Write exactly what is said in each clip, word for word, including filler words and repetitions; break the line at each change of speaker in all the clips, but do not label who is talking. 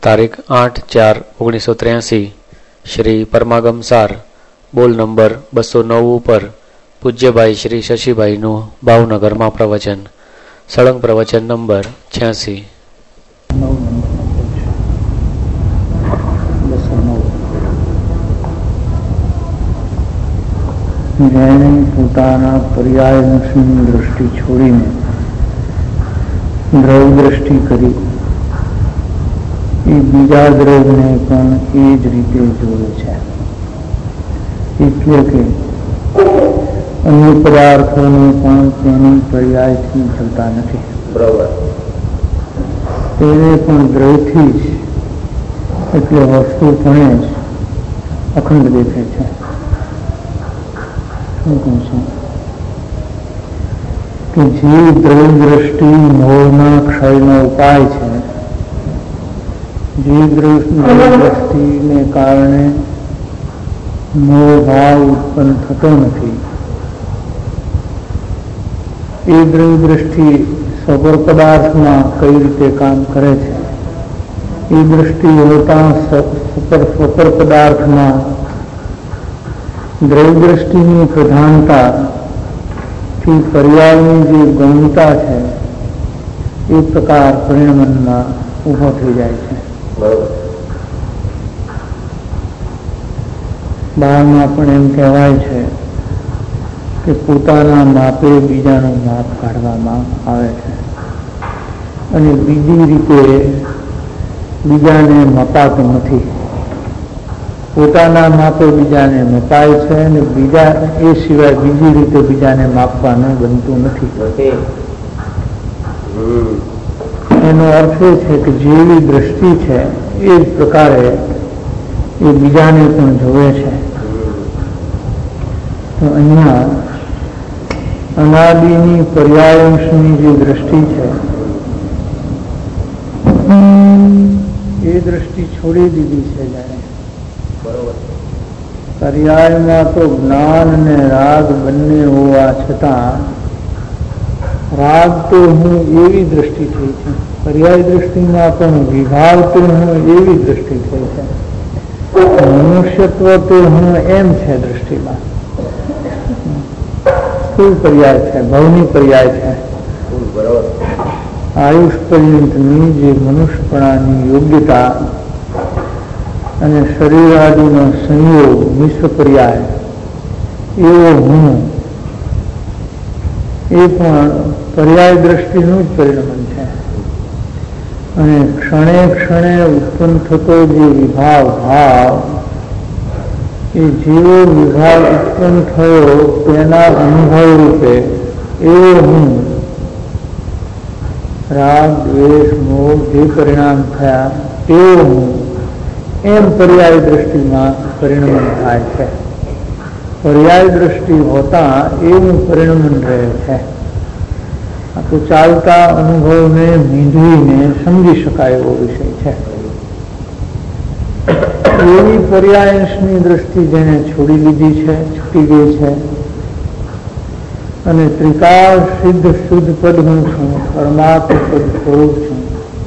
તારીખ આઠ ચાર ઓગણીસો ત્ર્યાસી શ્રી પરમાગમ સાર બોલ નંબર બસો નવ ઉપર પૂજ્યભાઈ શ્રી શશીભાઈનું ભાવનગરમાં પ્રવચન. સળંગ પ્રવચન નંબર છ્યાસી.
જેણે પોતાના પર્યાયની દૃષ્ટિ છોડીને દ્રવ દ્રષ્ટિ કરી એ બીજા દ્રવને પણ એ જ રીતે જોવે છે. એટલે કે અન્ય પદાર્થોને પણ તેની પર્યાયથી જોતા નથી. બરાબર. તેને પણ દ્રવથી જ એટલે વસ્તુ પણ જ અખંડ દેખાય છે. શું કહું છું કે જે દ્રવ દ્રષ્ટિ મોહના ક્ષયનો ઉપાય છે, જે દ્રષ્ટિને કારણે મોહ ભાવ ઉત્પન્ન થતો નથી, એ દ્રવ દ્રષ્ટિ સબર પદાર્થમાં કઈ રીતે કામ કરે છે, એ દ્રષ્ટિ હોતા સપર પદાર્થમાં દ્રવ દ્રષ્ટિની પ્રધાનતાથી પર્યાયની જે ગૌણતા છે એ પ્રકાર પરિણમનમાં ઊભો થઈ જાય છે. બહારમાં પણ એમ કહેવાય છે કે પોતાના માપે બીજાનું માપ કાઢવામાં આવે છે અને બીજી રીતે બીજાને મપાતું નથી. પોતાના માપે બીજાને મપાય છે અને બીજા એ સિવાય બીજી રીતે બીજાને માપવાનું બનતું નથી. એનો અર્થ એ છે કે જેવી દ્રષ્ટિ છે એ જ પ્રકારે એ બીજાને પણ જોવે છે. તો અહીંયા અનાદિની પર્યાયંશની જે દ્રષ્ટિ છે એ દ્રષ્ટિ છોડી દીધી છે. જાણે પર્યાયમાં તો જ્ઞાન અને રાગ બંને હોવા છતાં રાગ તો હું એવી દ્રષ્ટિ થઈ છે, પર્યાય દ્રષ્ટિમાં પણ વિભાવ તો હું એવી દ્રષ્ટિ થઈ છે, મનુષ્યત્વ તો હું એમ છે દ્રષ્ટિમાં. શું પર્યાય છે? ભવની પર્યાય છે. આયુષ પર્યંતની જે મનુષ્યપણાની યોગ્યતા અને શરીર આદિનો સંયોગ મિશ્ર પર્યાય એવો હું એ પણ પર્યાય દ્રષ્ટિનું જ પરિણમન છે. અને ક્ષણે ક્ષણે ઉત્પન્ન થતો જે વિભાવ ભાવ એ જેવો વિભાવ ઉત્પન્ન થયો તેના અનુભવ રૂપે એવો હું રાગ દ્વેષ મોહ જે પરિણામ થયા તેવો હું એમ પર્યાય દ્રષ્ટિમાં પરિણમન થાય છે. પર્યાય દ્રષ્ટિ હોતા એવું પરિણમન રહે છે. આ તો ચાલતા અનુભવને મીંધવીને સમજી શકાય એવો વિષય છે. એવી પર્યાયંશની દ્રષ્ટિ જેને છોડી લીધી છે, છૂટી ગઈ છે અને ત્રિકાળ સિદ્ધ શુદ્ધ પદ હું છું, પરમાત્મ પદ સ્વરૂપ છું,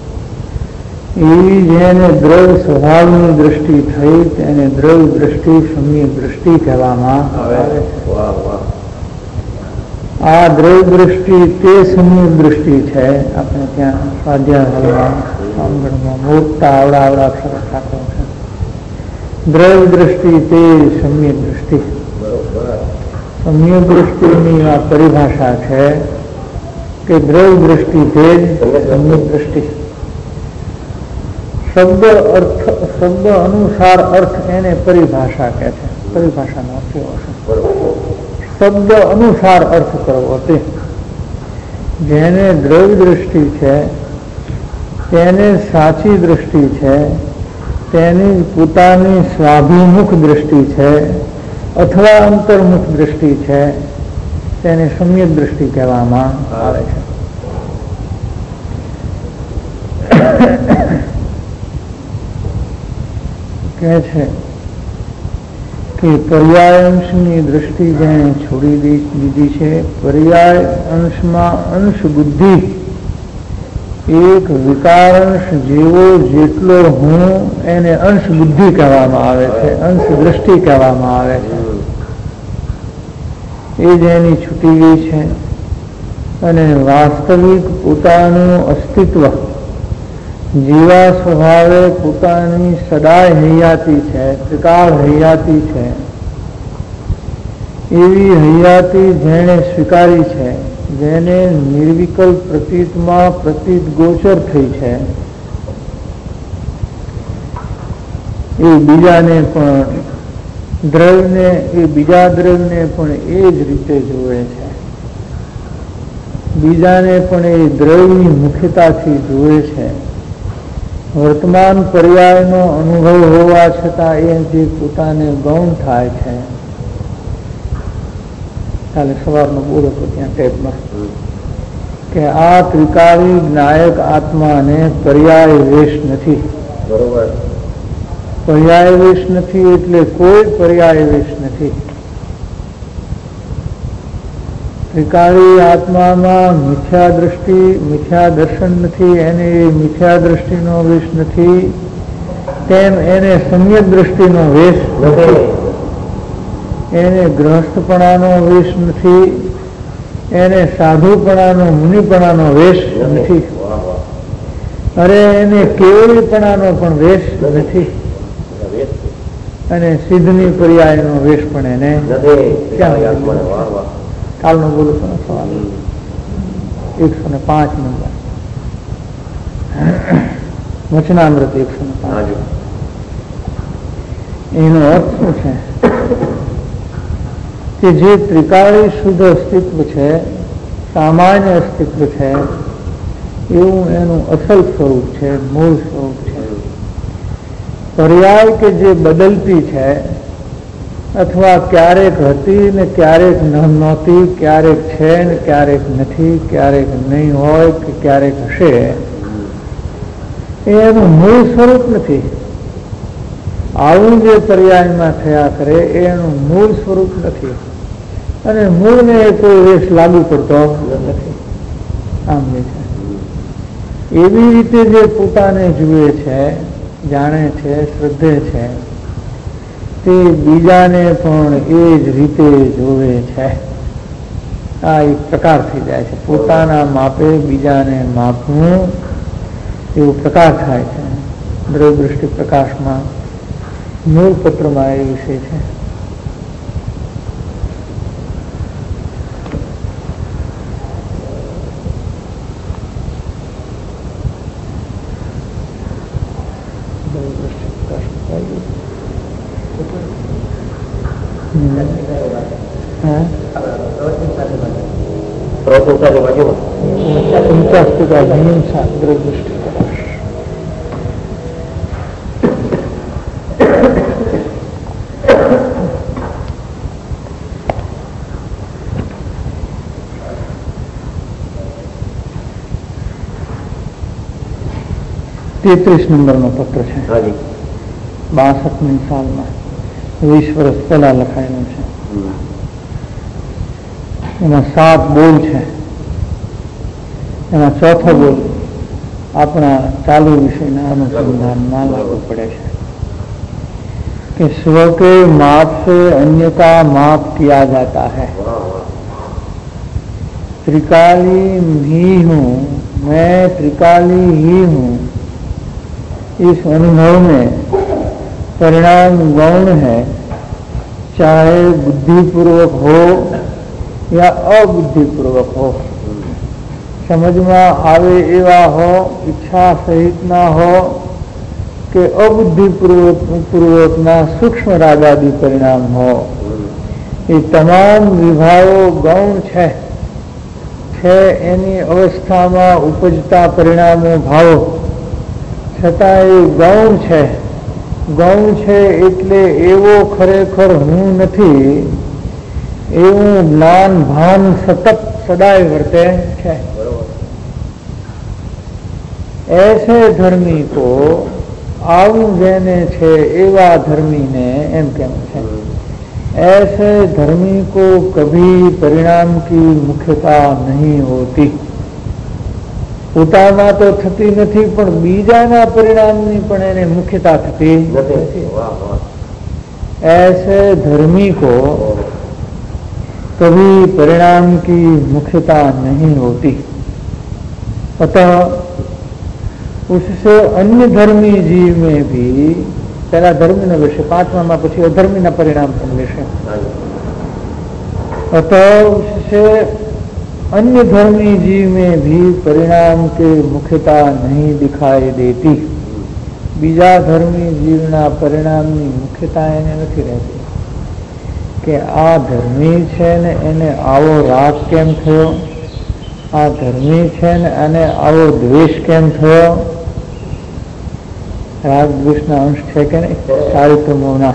એવી જેને દ્રવ સ્વભાવની દ્રષ્ટિ થઈ તેને દ્રવ દ્રષ્ટિ સમ્યક દ્રષ્ટિ કહેવામાં આવે છે. આ દ્રવ દ્રષ્ટિ તે સમ્યક દ્રષ્ટિ છે. આપણે ત્યાં સ્વાધ્યાયમાં મોટા આવડા આવડા અક્ષર રાખો છે. દ્રવ દ્રષ્ટિ તે સમ્યક દ્રષ્ટિ. સમ્યક દ્રષ્ટિની આ પરિભાષા છે કે દ્રવ દ્રષ્ટિ તે સમ્યક દ્રષ્ટિ. શબ્દ અર્થ શબ્દ અનુસાર અર્થ એને પરિભાષા કહે છે. પરિભાષાનો અર્થ એવો છે શબ્દ અનુસાર અર્થ કરવો. તે જેને દ્રવ દ્રષ્ટિ છે તેને સાચી દ્રષ્ટિ છે, તેની પોતાની સ્વાભિમુખ દ્રષ્ટિ છે અથવા અંતર્મુખ દ્રષ્ટિ છે, તેને સમ્યક દ્રષ્ટિ કહેવામાં આવે છે. કહે છે કે પર્યાય અંશની દ્રષ્ટિ જેને છોડી દીધી છે, પર્યાય અંશમાં અંશ બુદ્ધિ એક વિકારાંશ જેવો જેટલો હું એને અંશ બુદ્ધિ કહેવામાં આવે છે, અંશ દ્રષ્ટિ કહેવામાં આવે છે. એ જ એની છૂટી ગઈ છે અને વાસ્તવિક પોતાનું અસ્તિત્વ જીવા સ્વભાવે પોતાની સદાય હૈયાતી છે, ત્રિકાળ હૈયાતી છે. એવી હૈયાતી જેણે સ્વીકારી છે, જેને નિર્વિકલ્પ પ્રતીતમાં પ્રતીત ગોચર થઈ છે, એ બીજાને પણ દ્રવ્યને એ બીજા દ્રવ્યને પણ એ જ રીતે જુએ છે. બીજાને પણ એ દ્રવ્યની મુખ્યતાથી જુએ છે. વર્તમાન પર્યાયનો અનુભવ હોવા છતાં એ જે પોતાને ગૌણ થાય છે. કાલે સવારનો બોલો તો ત્યાં ટેપમાં કે આ ત્રિકાળી નાયક આત્માને પર્યાય વેશ નથી.
બરોબર.
પર્યાય વેશ નથી એટલે કોઈ પર્યાય વેશ નથી. ત્રિકાળી આત્મામાં મિથ્યા દ્રષ્ટિ મિથ્યા દર્શન નથી, એને મિથ્યા દ્રષ્ટિનો વેશ નથી, તેમ એને સમ્યક દ્રષ્ટિનો વેશ નથી, એને ગ્રહસ્થપણાનો વેશ નથી, એને સાધુપણાનો મુનિપણાનો વેશ નથી, અરે એને કેવળીપણાનો પણ વેશ નથી, અને સિદ્ધની પર્યાયનો વેશ પણ એને ક્યાં. કાલનો બોલો છો સવાલ એકસો ને પાંચ નંબર વચનામૃત એકસો ને પાંચ. એનો અર્થ શું છે કે જે ત્રિકાળી શુદ્ધ અસ્તિત્વ છે, સામાન્ય અસ્તિત્વ છે, એવું એનું અસલ સ્વરૂપ છે, મૂળ સ્વરૂપ છે. પર્યાય કે જે બદલતી છે અથવા ક્યારેક હતી ને ક્યારેક નહોતી, ક્યારેક છે ને ક્યારેક નથી, ક્યારેક નહીં હોય કે ક્યારેક હશે, એનું મૂળ સ્વરૂપ નથી. આવું જે પર્યાયમાં થયા કરે એનું મૂળ સ્વરૂપ નથી અને મૂળને કોઈ વેશ લાગુ પડતો નથી. આમ જે છે એવી રીતે જે પોતાને જુએ છે, જાણે છે, શ્રદ્ધે છે, તે બીજાને પણ એ જ રીતે જોવે છે. આ એક પ્રકાર થઈ જાય છે. પોતાના માપે બીજાને માપવું એવો પ્રકાર થાય છે. દ્રવ્ય દૃષ્ટિ પ્રકાશમાં મૂળ પત્રમાં એ વિષય છે. તેત્રીસ નંબરનો પત્ર છે. બાસઠમી સાલમાં વીસ વર્ષ પહેલા લખાયેલું છે. એમાં સાત બોલ છે. એમાં ચોથો બોલ આપણા ચાલુ વિષયના અનુસંધાનમાં લાગુ પડે છે कि स्व के माप से अन्य का माप किया जाता है. त्रिकाली ही हूँ, मैं त्रिकाली ही हूँ, इस अनुभव में परिणाम गौण है, चाहे बुद्धिपूर्वक हो या अबुद्धिपूर्वक हो. समझ में आवे एवा हो, इच्छा सहित ना हो કે અબુદ્ધિપૂર્વક પૂર્વકના સૂક્ષ્મ રાગાદી પરિણામ હો, એ તમામ વિભાવો ગૌણ છે છે એની અવસ્થામાં ઉપજતા પરિણામો ભાવો છતાં એ ગૌણ છે. ગૌણ છે એટલે એવો ખરેખર હું નથી એવું જ્ઞાન ભાન સતત સદાય વર્તે છે. ऐसे धर्मी को આવું જેને છે એવા ધર્મીને એમ કેમ છે. ऐसे धर्मी को कभी परिणाम की मुख्यता नहीं होती. પોતામાં તો થતી નથી, પણ બીજાના પરિણામની પણ એને મુખ્યતા થતી નથી. ऐसे धर्मी को कभी परिणाम की मुख्यता नहीं होती, अतः उससे अन्य धर्मी जीव में भी पहला धर्मी न विषय पांचवा में પછી अधर्मी न परिणाम પણ લેશે. अतः उससे अन्य धर्मी जीव में भी परिणाम की मुख्यता नहीं दिखाई देती. બીજા ધર્મી જીવના પરિણામની મુખ્યતા એને નથી રહેતી કે આ ધર્મી છે ને એને આવો રાગ કેમ થયો, આ ધર્મી છે ને એને આવો દ્વેષ કેમ થયો. રાગ દ્વેષના અંશ છે કે નહીં ચારિત્ર મોહના?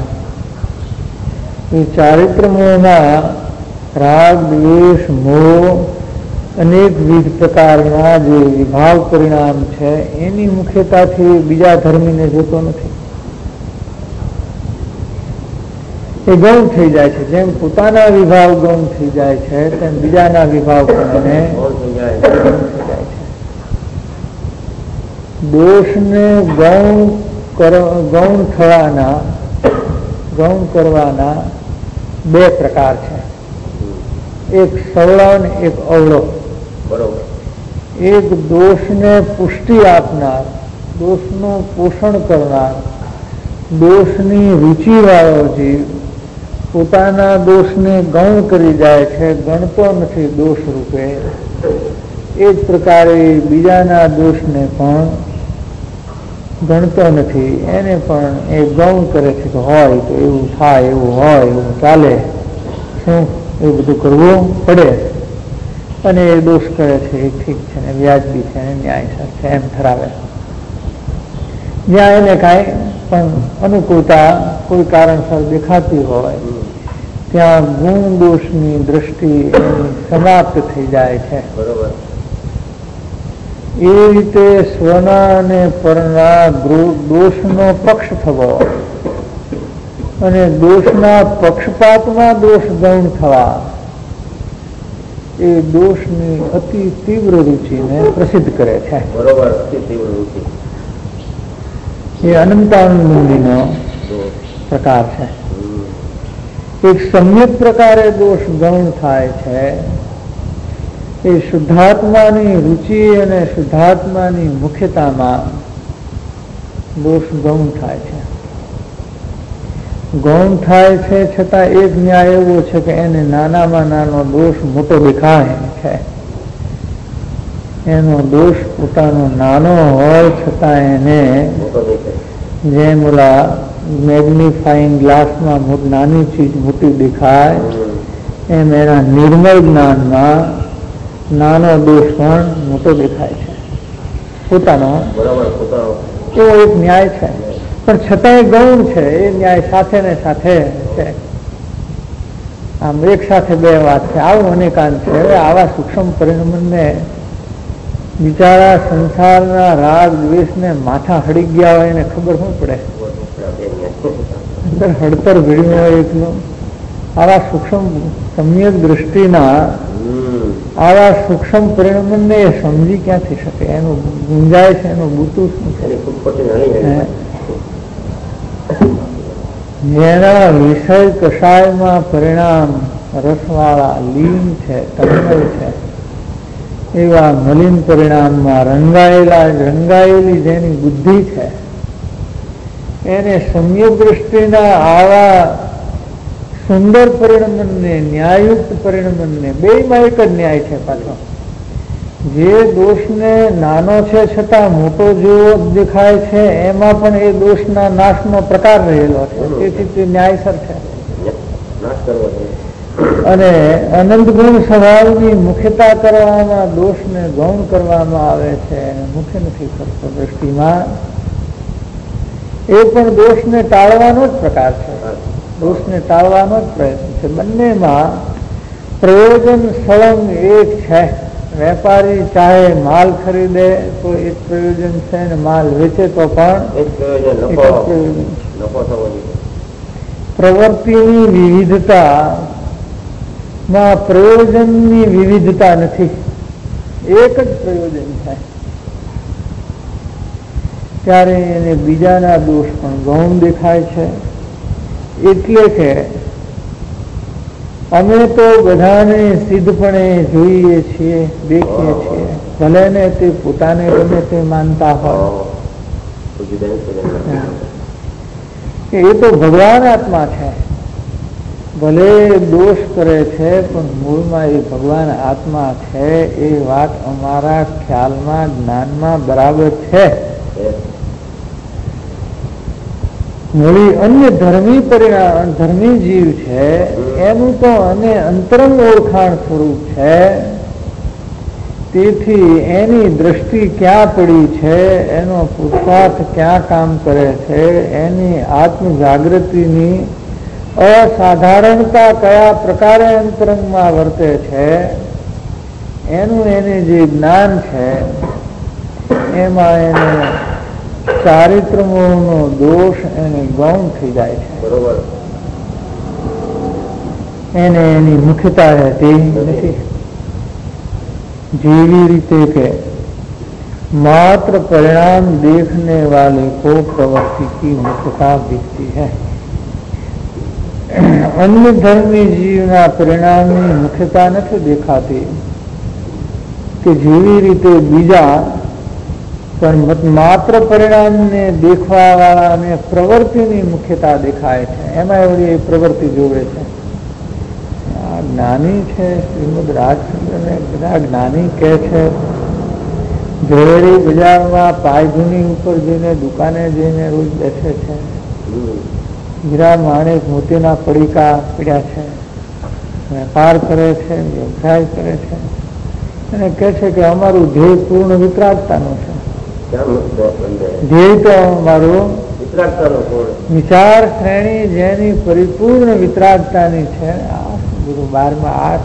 એ ચારિત્ર મોહના રાગ દ્વેષ મોહ અનેકવિધ પ્રકારના જે વિભાવ પરિણામ છે એની મુખ્યતાથી બીજા ધર્મીને જોતો નથી. એ ગૌણ થઈ જાય છે. જેમ પોતાના વિભાવ ગૌણ થઈ જાય છે તેમ બીજાના વિભાવ પણ એને ગૌણ થઈ જાય છે. દોષને ગૌણ ગૌણ થવાના ગૌણ કરવાના બે પ્રકાર છે. એક સવળો અને એક અવળો. બરોબર. એક દોષને પુષ્ટિ આપનાર, દોષનું પોષણ કરનાર, દોષની રુચિ વાળો જીવ પોતાના દોષને ગૌણ કરી જાય છે, ગણતો નથી દોષ રૂપે. એ જ પ્રકારે બીજાના દોષને પણ ગણતો નથી, એને પણ એ ગૌણ કરે છે કે હોય તો એવું થાય, એવું હોય, એવું ચાલે, શું એવું બધું કરવું પડે, અને એ દોષ કરે છે એ ઠીક છે ને વ્યાજબી છે ને ન્યાયસર છે એમ ઠરાવે. જ્યાં એને કાંઈ પણ અનુકૂળતા કોઈ કારણસર દેખાતી હોય ત્યાં ગુણ દોષની દ્રષ્ટિ એની સમાપ્ત થઈ જાય છે. બરોબર. એ રીતે સ્વના અને પરના દોષનો પક્ષ થવો અને દોષના પક્ષપાતમાં દોષ ગૌણ થવા એ દોષની અતિ તીવ્ર રુચિને પ્રસિદ્ધ કરે છે. બરોબર. અતિ તીવ્ર રુચિ એ અનંતાનંદનો પ્રકાર છે. એક સમ્યક પ્રકારે દોષ ગૌણ થાય છે. એ શુદ્ધાત્માની રુચિ અને શુદ્ધાત્માની મુખ્યતામાં દોષ ગૌણ થાય છે. ગૌણ થાય છે છતાં એક ન્યાય એવો છે કે એને નાનામાં નાનો દોષ મોટો દેખાય છે. એનો દોષ પોતાનો નાનો હોય છતાં એને જેમ ઓલા મેગ્નિફાઈંગ ગ્લાસમાં નાની ચીજ મોટી દેખાય એમ એના નિર્મળ જ્ઞાનમાં નાનો દોષ પણ મોટો દેખાય છે પોતાનો. એવો એક ન્યાય છે, પણ છતાંય ગૌણ છે. એ ન્યાય સાથે ને સાથે છે. આમ એક સાથે બે વાત છે. આવું અનેકાંત છે. હવે આવા સૂક્ષ્મ પરિણમને બિચારા સંસારના રાગ દ્વેષને માથા હળી ગયા હોય એને ખબર શું પડે? અંદર હળતર ભીડ્યું હોય એકલું. આવા સૂક્ષ્મ સમ્યક દ્રષ્ટિના આવા સૂક્ષ્મ પરિણમને એ સમજી ક્યાંથી શકે? એનું ગુંજાય છે, એનું બૂતું શું છે? જેના વિષય કષાયમાં પરિણામ રસવાળા લીન છે, તન્મય છે, એવા મલિન પરિણામમાં રંગાયેલા રંગાયેલી જેની બુદ્ધિ છે એને સમ્યક દ્રષ્ટિના આવા સુંદર પરિણમને, ન્યાયયુક્ત પરિણમને, બેમાં એક જ ન્યાય છે પાછો. જે દોષને નાનો છે છતાં મોટો જેવો દેખાય છે એમાં પણ એ દોષના નાશનો પ્રકાર રહેલો છે. તેથી તે ન્યાયસર છે. અને અનંત ગુણ સ્વભાવની મુખ્યતા કરવામાં દોષને ગૌણ કરવામાં આવે છે, મુખ્ય નથી કરતો દ્રષ્ટિમાં. એ પણ દોષને ટાળવાનો જ પ્રકાર છે. દોષને ટાળવાનો જ પ્રયત્ન છે. બંનેમાં પ્રયોજન સળંગ એક છે. વેપારી ચાહે માલ ખરીદે તો એક પ્રયોજન છે ને માલ વેચે તો પણ એક પ્રયોજન. પ્રવૃત્તિની વિવિધતા માં પ્રયોજનની વિવિધતા નથી. એક જ પ્રયોજન છે. ત્યારે એને બીજાના દોષ પણ ગૌણ દેખાય છે. એટલે કે અમે તો બધાને સિદ્ધપણે જોઈએ છીએ, દેખીએ છીએ, ભલે ને તે પોતાને ગમે તે માનતા હોય. એ તો ભગવાન આત્મા છે, ભલે દોષ કરે છે પણ મૂળમાં એ ભગવાન આત્મા છે. એ વાત અમારા ખ્યાલમાં, જ્ઞાનમાં બરાબર છે. મૂળી અન્ય ધર્મી પરિણામ, ધર્મી જીવ છે એનું તો અને અંતરંગ ઓળખાણ સ્વરૂપ છે. તેથી એની દ્રષ્ટિ ક્યાં પડી છે, એનો પુરુષાર્થ ક્યાં કામ કરે છે, એની આત્મ જાગૃતિની અસાધારણતા કયા પ્રકારે અંતરંગમાં વર્તે છે, એનું એને જે જ્ઞાન છે એમાં એને ચારિત્રનો દોષ એને ગૌણ થઈ જાય છે. બરોબર. એને એની મુખ્યતા રહેતી નથી. જેવી રીતે કે मात्र परिणाम देखने वाले को प्रवृत्ति की मुख्यता दिखती है. अन्य धर्मी जीवना परिणामની મુખ્યતા નથી દેખાતી કે જેવી રીતે બીજા પણ માત્ર પરિણામને દેખવા વાળાને પ્રવૃત્તિની મુખ્યતા દેખાય છે. એમાં એવડી પ્રવૃત્તિ જોવે છે. આ જ્ઞાની છે શ્રીમદ રાજચંદ્રને બધા જ્ઞાની કહે છે. જ્વેલરી બજારમાં પાયધુની ઉપર જઈને દુકાને જઈને રોજ બેસે છે. હીરા માણેક મોતીના પડીકા પીડ્યા છે, વેપાર કરે છે, વ્યવસાય કરે છે અને કહે છે કે અમારું ધ્યેય પૂર્ણ વિતરાગતાનું છે. ધ્યેય તો અમારું વિચાર શ્રેણી જેની પરિપૂર્ણ વિતરાગતાની છે. આ બધું બારમાં આ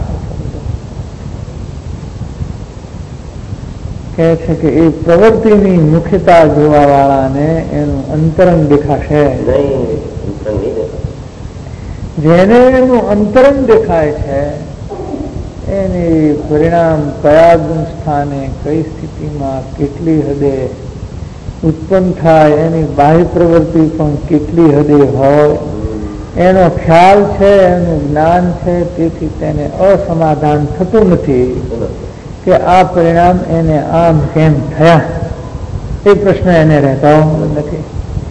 કહે છે કે એ પ્રવૃત્તિની મુખ્યતા જોવા વાળાને એનું અંતરંગ દેખાશે. જેને એનું અંતરંગ દેખાય છે એની પરિણામ કયા ગુણ સ્થાને કઈ સ્થિતિમાં કેટલી હદે ઉત્પન્ન થાય, એની બાહ્ય પ્રવૃત્તિ પણ કેટલી હદે હોય એનો ખ્યાલ છે, એનું જ્ઞાન છે. તેથી તેને અસમાધાન થતું નથી કે આ પરિણામ એને આમ કેમ થયા, એ પ્રશ્ન એને રહેતો નથી.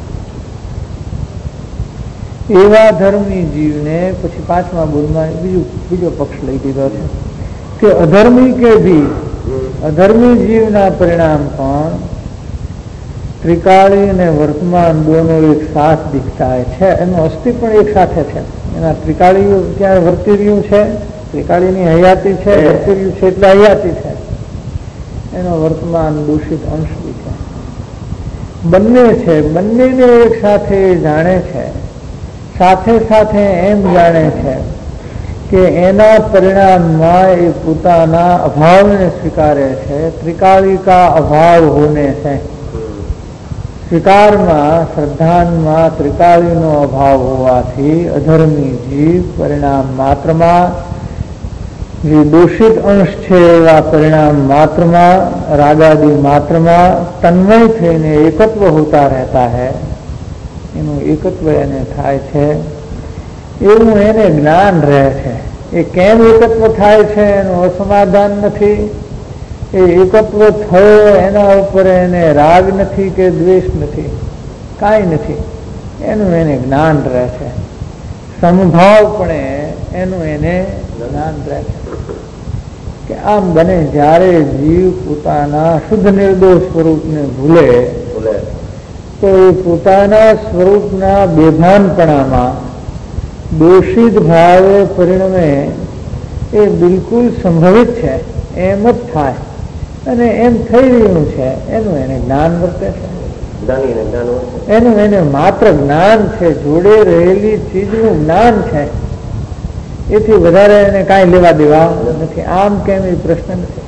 એવા ધર્મી જીવને પછી પાંચમા બોધમાં બીજું બીજો પક્ષ લઈ દીધો છે કે અધર્મી કે ભી અધર્મી જીવના પરિણામ પણ ત્રિકાળી અને વર્તમાન દોનો એક સાથ દિખતા છે. એનું અસ્થિ પણ એક સાથે છે. એના ત્રિકાળી ત્યાં વર્તી રહ્યું છે, ત્રિકાળીની હયાતી છે, વર્તી રહ્યું છે એટલે હયાતી છે. એનો વર્તમાન દૂષિત અંશ બી છે. બંને છે, બંનેને એક સાથે જાણે છે. સાથે સાથે એમ જાણે છે કે એના પરિણામમાં એ પોતાના અભાવને સ્વીકારે છે. ત્રિકાળી કા અભાવ હોને છે. સ્વીકારમાં, શ્રદ્ધાનમાં ત્રિકાળીનો અભાવ હોવાથી અધર્મી જીવ પરિણામ માત્રમાં જે દોષિત અંશ છે એવા પરિણામ માત્રમાં, રાગાદી માત્રમાં તન્મય થઈને એકત્વ હોતા રહેતા હૈ. એનું એકત્વ એને થાય છે એવું એને જ્ઞાન રહે છે. એ કેમ એકત્વ થાય છે એનું અસમાધાન નથી. એ એકત્વ થયો એના ઉપર એને રાગ નથી કે દ્વેષ નથી, કાંઈ નથી. એનું એને જ્ઞાન રહે છે. સમભાવપણે એનું એને જ્ઞાન રહે છે કે આમ બને. જ્યારે જીવ પોતાના શુદ્ધ નિર્દોષ સ્વરૂપને ભૂલે તો એ પોતાના સ્વરૂપના બેભાનપણામાં દોષિત ભાવે પરિણમે એ બિલકુલ સંભવિત છે, એમ જ થાય અને એમ થઈ રહ્યું છે. એનું એને જ્ઞાન વર્તે છે. એનું એને માત્ર જ્ઞાન છે, જોડે રહેલી ચીજનું જ્ઞાન છે. એથી વધારે એને કાંઈ લેવા દેવા નથી. આમ કેમ એ પ્રશ્ન નથી.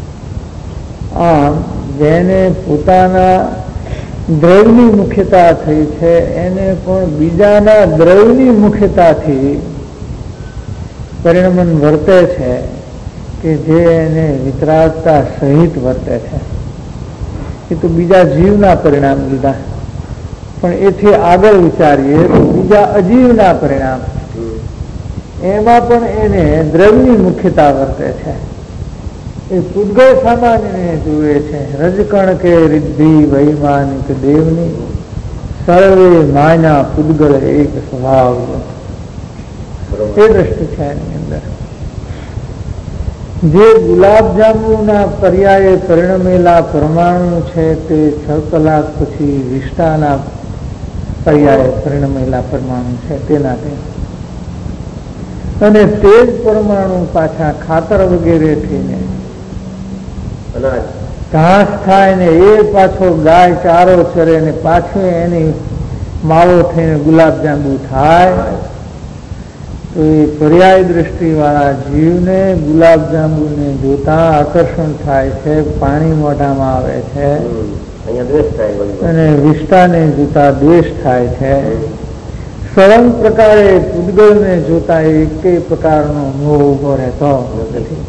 આમ જેને પોતાના દ્રવ્યની મુખ્યતા થઈ છે એને પણ બીજાના દ્રવ્યની મુખ્યતાથી પરિણમન વર્તે છે કે જે એને વિતરાગતા સહિત વર્તે છે. એ તો બીજા જીવના પરિણામ લીધા, પણ એથી આગળ વિચારીએ તો બીજા અજીવના પરિણામ, એમાં પણ એને દ્રવ્યની મુખ્યતા વર્તે છે. એ પૂતગળ સામાન્યને જુએ છે. રજકણ કે રિદ્ધિ વૈમાનિક દેવની સર્વે માયા પૂતગળ એક સ્વભાવ, એ દ્રષ્ટિ છે એની અંદર. જે ગુલાબજાંબુના પર્યાયે પરિણમેલા પરમાણુ છે તે છ કલાક પછી વિષ્ટાના પર્યાયે પરિણમેલા પરમાણુ છે તેના તે, અને તે જ પરમાણુ પાછા ખાતર વગેરે થઈને ઘાસ થાય ને એ પાછો ગાય ચારો ચરે ને પાછું એની માળો થઈને ગુલાબજાંબુ થાય. તો એ પર્યાય દ્રષ્ટિ વાળા જીવને ગુલાબજાંબુને જોતા આકર્ષણ થાય છે, પાણી મોઢામાં આવે છે, અને વિષ્ટાને જોતા દ્વેષ થાય છે. સળંગ પ્રકારે પૂતગળને જોતા એકેય પ્રકારનો મોહ ઉભો રહેતો નથી.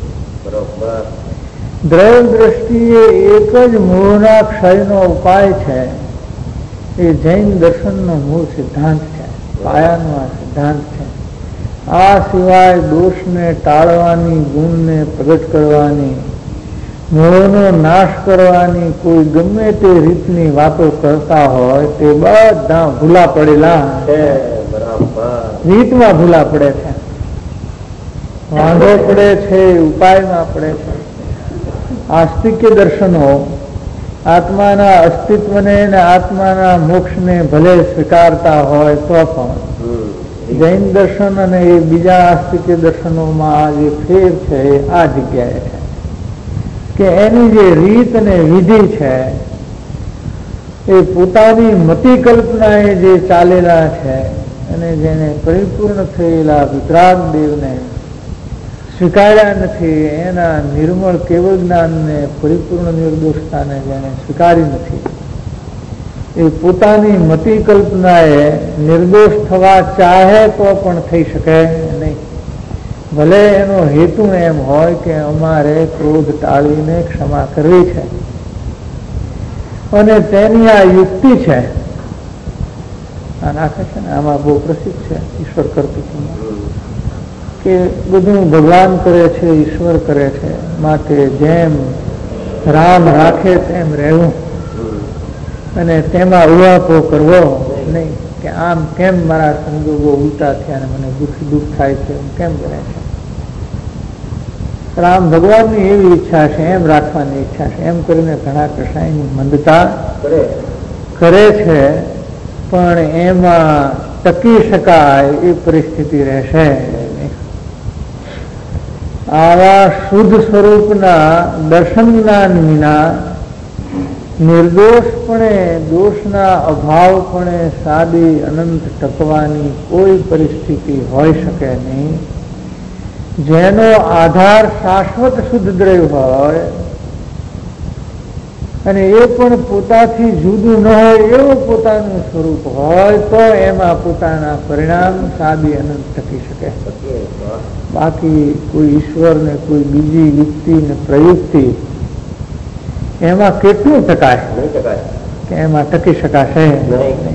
દ્રવ્ય દ્રષ્ટિએ એક જ મોહના ક્ષયનો ઉપાય છે. એ જૈન દર્શનનો મૂળ સિદ્ધાંત છે, પાયાનો આ સિદ્ધાંત છે. આ સિવાય દોષને ટાળવાની, ગુણને પ્રગટ કરવાની, મોહનો નાશ કરવાની કોઈ ગમે તે રીતની વાતો કરતા હોય તે બધા ભૂલા પડેલા છે. રીતમાં ભૂલા પડે છે, વાંધો પડે છે, ઉપાયમાં પડે છે. આસ્તિક્ય દર્શનો આત્માના અસ્તિત્વને અને આત્માના મોક્ષને ભલે સ્વીકારતા હોય તો પણ જૈન દર્શન અને એ બીજા આસ્તિક્ય દર્શનોમાં જે ફેર છે એ આ જગ્યાએ છે કે એની જે રીત અને વિધિ છે એ પોતાની મતિ કલ્પનાએ જે ચાલેલા છે, અને જેને પરિપૂર્ણ થયેલા વિતરાગ દેવને સ્વીકાર્યા નથી, એના નિર્મળ કેવળ જ્ઞાનને, પરિપૂર્ણ નિર્દોષતાને જેને સ્વીકારી નથી, એ પોતાની મતિ કલ્પનાએ નિર્દોષ થવા ચાહે તો પણ થઈ શકે નહીં. ભલે એનો હેતુ એમ હોય કે અમારે ક્રોધ ટાળીને ક્ષમા કરવી છે, અને તેની આ યુક્તિ છે. આ નાખે છે ને આમાં બહુ પ્રસિદ્ધ છે ઈશ્વર કર્તૃત્વમાં, કે બધું ભગવાન કરે છે, ઈશ્વર કરે છે, માટે જેમ રામ રાખે તેમ રહેવું, અને તેમાં ઉહાપો કરવો નહીં કે આમ કેમ મારા સંજોગો ઉલટા થયા અને મને દુઃખ દુઃખ થાય છે, કેમ કરે છે. રામ ભગવાનની એવી ઈચ્છા છે, એમ રાખવાની ઈચ્છા છે, એમ કરીને ઘણા કસાયની મંદતા કરે છે, પણ એમાં ટકી શકાય એ પરિસ્થિતિ રહેશે. આવા શુદ્ધ સ્વરૂપના દર્શન જ્ઞાન વિના નિર્દોષપણે, દોષના અભાવપણે સાદી અનંત ટકવાની કોઈ પરિસ્થિતિ હોઈ શકે નહીં. જેનો આધાર શાશ્વત શુદ્ધ દ્રવ્ય હોય અને એ પણ પોતાથી જુદું ન હોય એવું પોતાનું સ્વરૂપ હોય તો એમાં પોતાના પરિણામ સાદી અનંત ટકી શકે. બાકી કોઈ ઈશ્વર ને કોઈ બીજી યુક્તિ ને પ્રયુક્તિ એમાં કેટલું ટકાય કે એમાં ટકી શકાશે નહીં.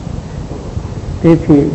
તેથી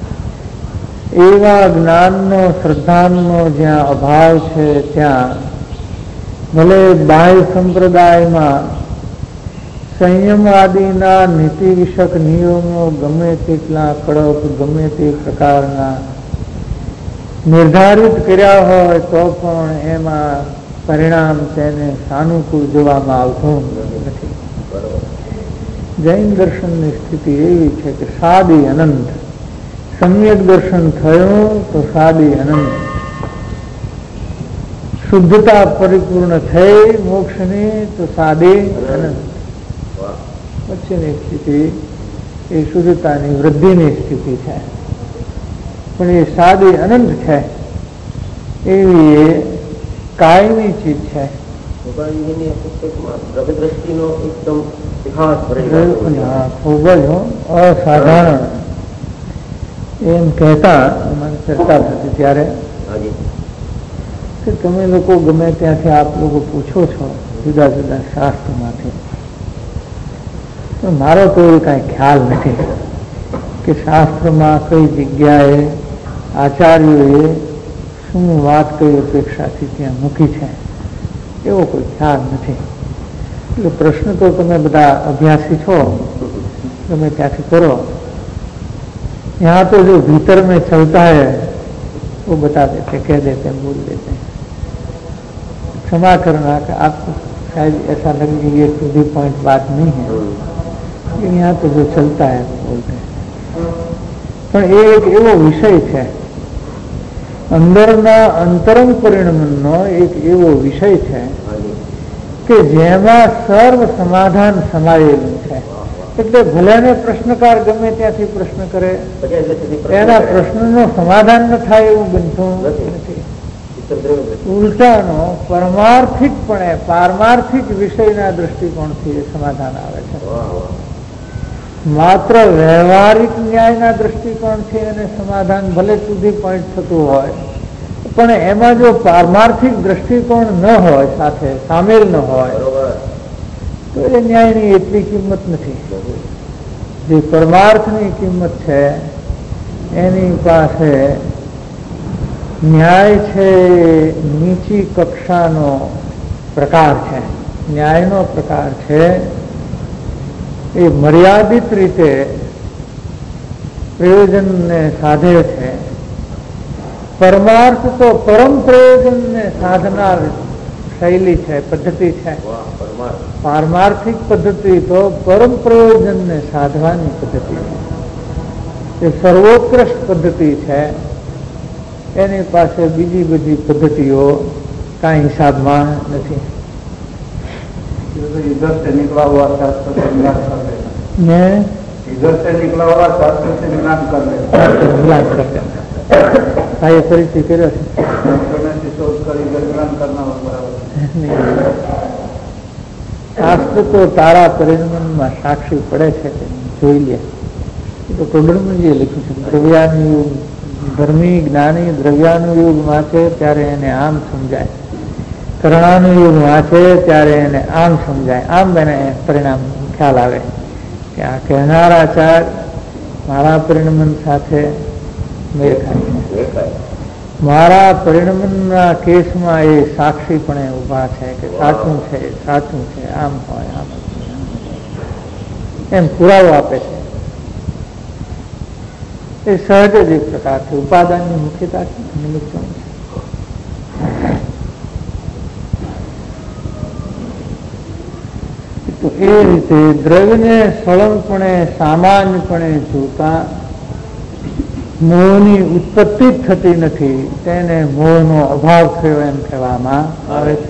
એવા જ્ઞાનનો, શ્રદ્ધાનો જ્યાં અભાવ છે ત્યાં ભલે બાહ્ય સંપ્રદાયમાં સંયમ આદિના નીતિ વિષયક નિયમો ગમે તેટલા કડક, ગમે તે પ્રકારના નિર્ધારિત કર્યા હોય તો પણ એમાં પરિણામ તેને સાનુકૂળ જોવામાં આવતું નથી. જૈન દર્શનની સ્થિતિ એવી છે કે સાદી અનંત. સમ્યક દર્શન થયું તો સાદી અનંત, શુદ્ધતા પરિપૂર્ણ થઈ મોક્ષની તો સાદી અનંત. વચ્ચેની સ્થિતિ એ શુદ્ધતાની વૃદ્ધિની સ્થિતિ છે, પણ એ સાદી અનંત છે, એવી એ કાયમી ચીજ છે. ખૂબ જ અસાધારણ એમ કહેતા મને ચર્ચા થતી ત્યારે કે તમે લોકો ગમે ત્યાંથી આપ લોકો પૂછો છો જુદા જુદા શાસ્ત્રમાંથી તો મારો તો એ કાંઈ ખ્યાલ નથી કે શાસ્ત્રમાં કઈ જગ્યાએ આચાર્યોએ શું વાત કઈ અપેક્ષાથી ત્યાં મૂકી છે એવો કોઈ ખ્યાલ નથી. એટલે પ્રશ્ન તો તમે બધા અભ્યાસી છો, તમે ત્યાંથી કરો. यहाँ तो जो भीतर में चलता है वो बता देते, कह देते, बोल देते हैं. क्षमा करना कि आपको शायद ऐसा लगे ये टू दी पॉइंट बात नहीं है, लेकिन यहाँ तो जो चलता है वो बोलते हैं. પણ એ એક એવો વિષય છે, અંદરના અંતરંગ પરિણમનો એક એવો વિષય છે કે જેમાં સર્વ સમાધાન સમાયેલું છે. એટલે ભલેને પ્રશ્નકાર ગમે ત્યાંથી પ્રશ્ન કરે, એના પ્રશ્નનો સમાધાન ન થાય એવું બનતું નથી. ઉલટાનો પરમાર્થિકપણે પારમાર્થિક વિષયના દ્રષ્ટિકોણથી એ સમાધાન આવે છે. માત્ર વ્યવહારિક ન્યાયના દ્રષ્ટિકોણથી એને સમાધાન ભલે સુધી પોઈન્ટ થતું હોય, પણ એમાં જો પારમાર્થિક દ્રષ્ટિકોણ ન હોય, સાથે સામેલ ન હોય, તો એ ન્યાયની એટલી કિંમત નથી. જે પરમાર્થની કિંમત છે એની પાસે ન્યાય છે નીચી કક્ષાનો પ્રકાર છે. ન્યાયનો પ્રકાર છે એ મર્યાદિત રીતે પ્રયોજનને સાધે છે. પરમાર્થ તો પરમ પ્રયોજનને સાધનાર શૈલી છે, પદ્ધતિ છે. પારમાર્થિક પદ્ધતિ તો પરમ પ્રયોજનને સાધવાની પદ્ધતિ છે. એ સર્વોત્કૃષ્ટ પદ્ધતિ છે. એની પાસે બીજી બધી પદ્ધતિઓ કાંઈ હિસાબમાં નથી.
इधर से निकला हुआ शास्त्र से मिलान कर लेना,
ને
इधर से निकला हुआ शास्त्र से मिलान कर लेना.
મિલાન કરતા કાંઈ પરિચય કર્યો છે?
शास्त्र शोध कर इधर मिलान करना बराबर.
શાસ્ત્ર તો તારા પરિણમનમાં સાક્ષી પડે છે, જોઈ લે. એ તો ટોડરમજીએ લખ્યું છે. દ્રવ્યાનું યુગ, ધર્મી જ્ઞાની દ્રવ્યાનું યુગ વાંચે ત્યારે એને આમ સમજાય, કરણાનું યુગ વાંચે ત્યારે એને આમ સમજાય. આમ એને પરિણામ ખ્યાલ આવે કે આ કહેનારા ચાર મારા પરિણમન સાથે મેળ ખાય છે. મારા પરિણમનના કેસમાં એ સાક્ષીપણે ઉભા છે કે સાચું છે, સાચું છે, આમ હોય, આમ એમ પુરાવો આપે છે. એ સહજ જ એક પ્રકારથી ઉપાદાનની મુખ્યતા છે, નિમિત્ત છે. તો એ રીતે દ્રવ્યને સળંગપણે સામાન્યપણે જોતા મોહની ઉત્પત્તિ જ થતી નથી, તેને મોહનો અભાવ થયો એમ કહેવામાં આવે છે.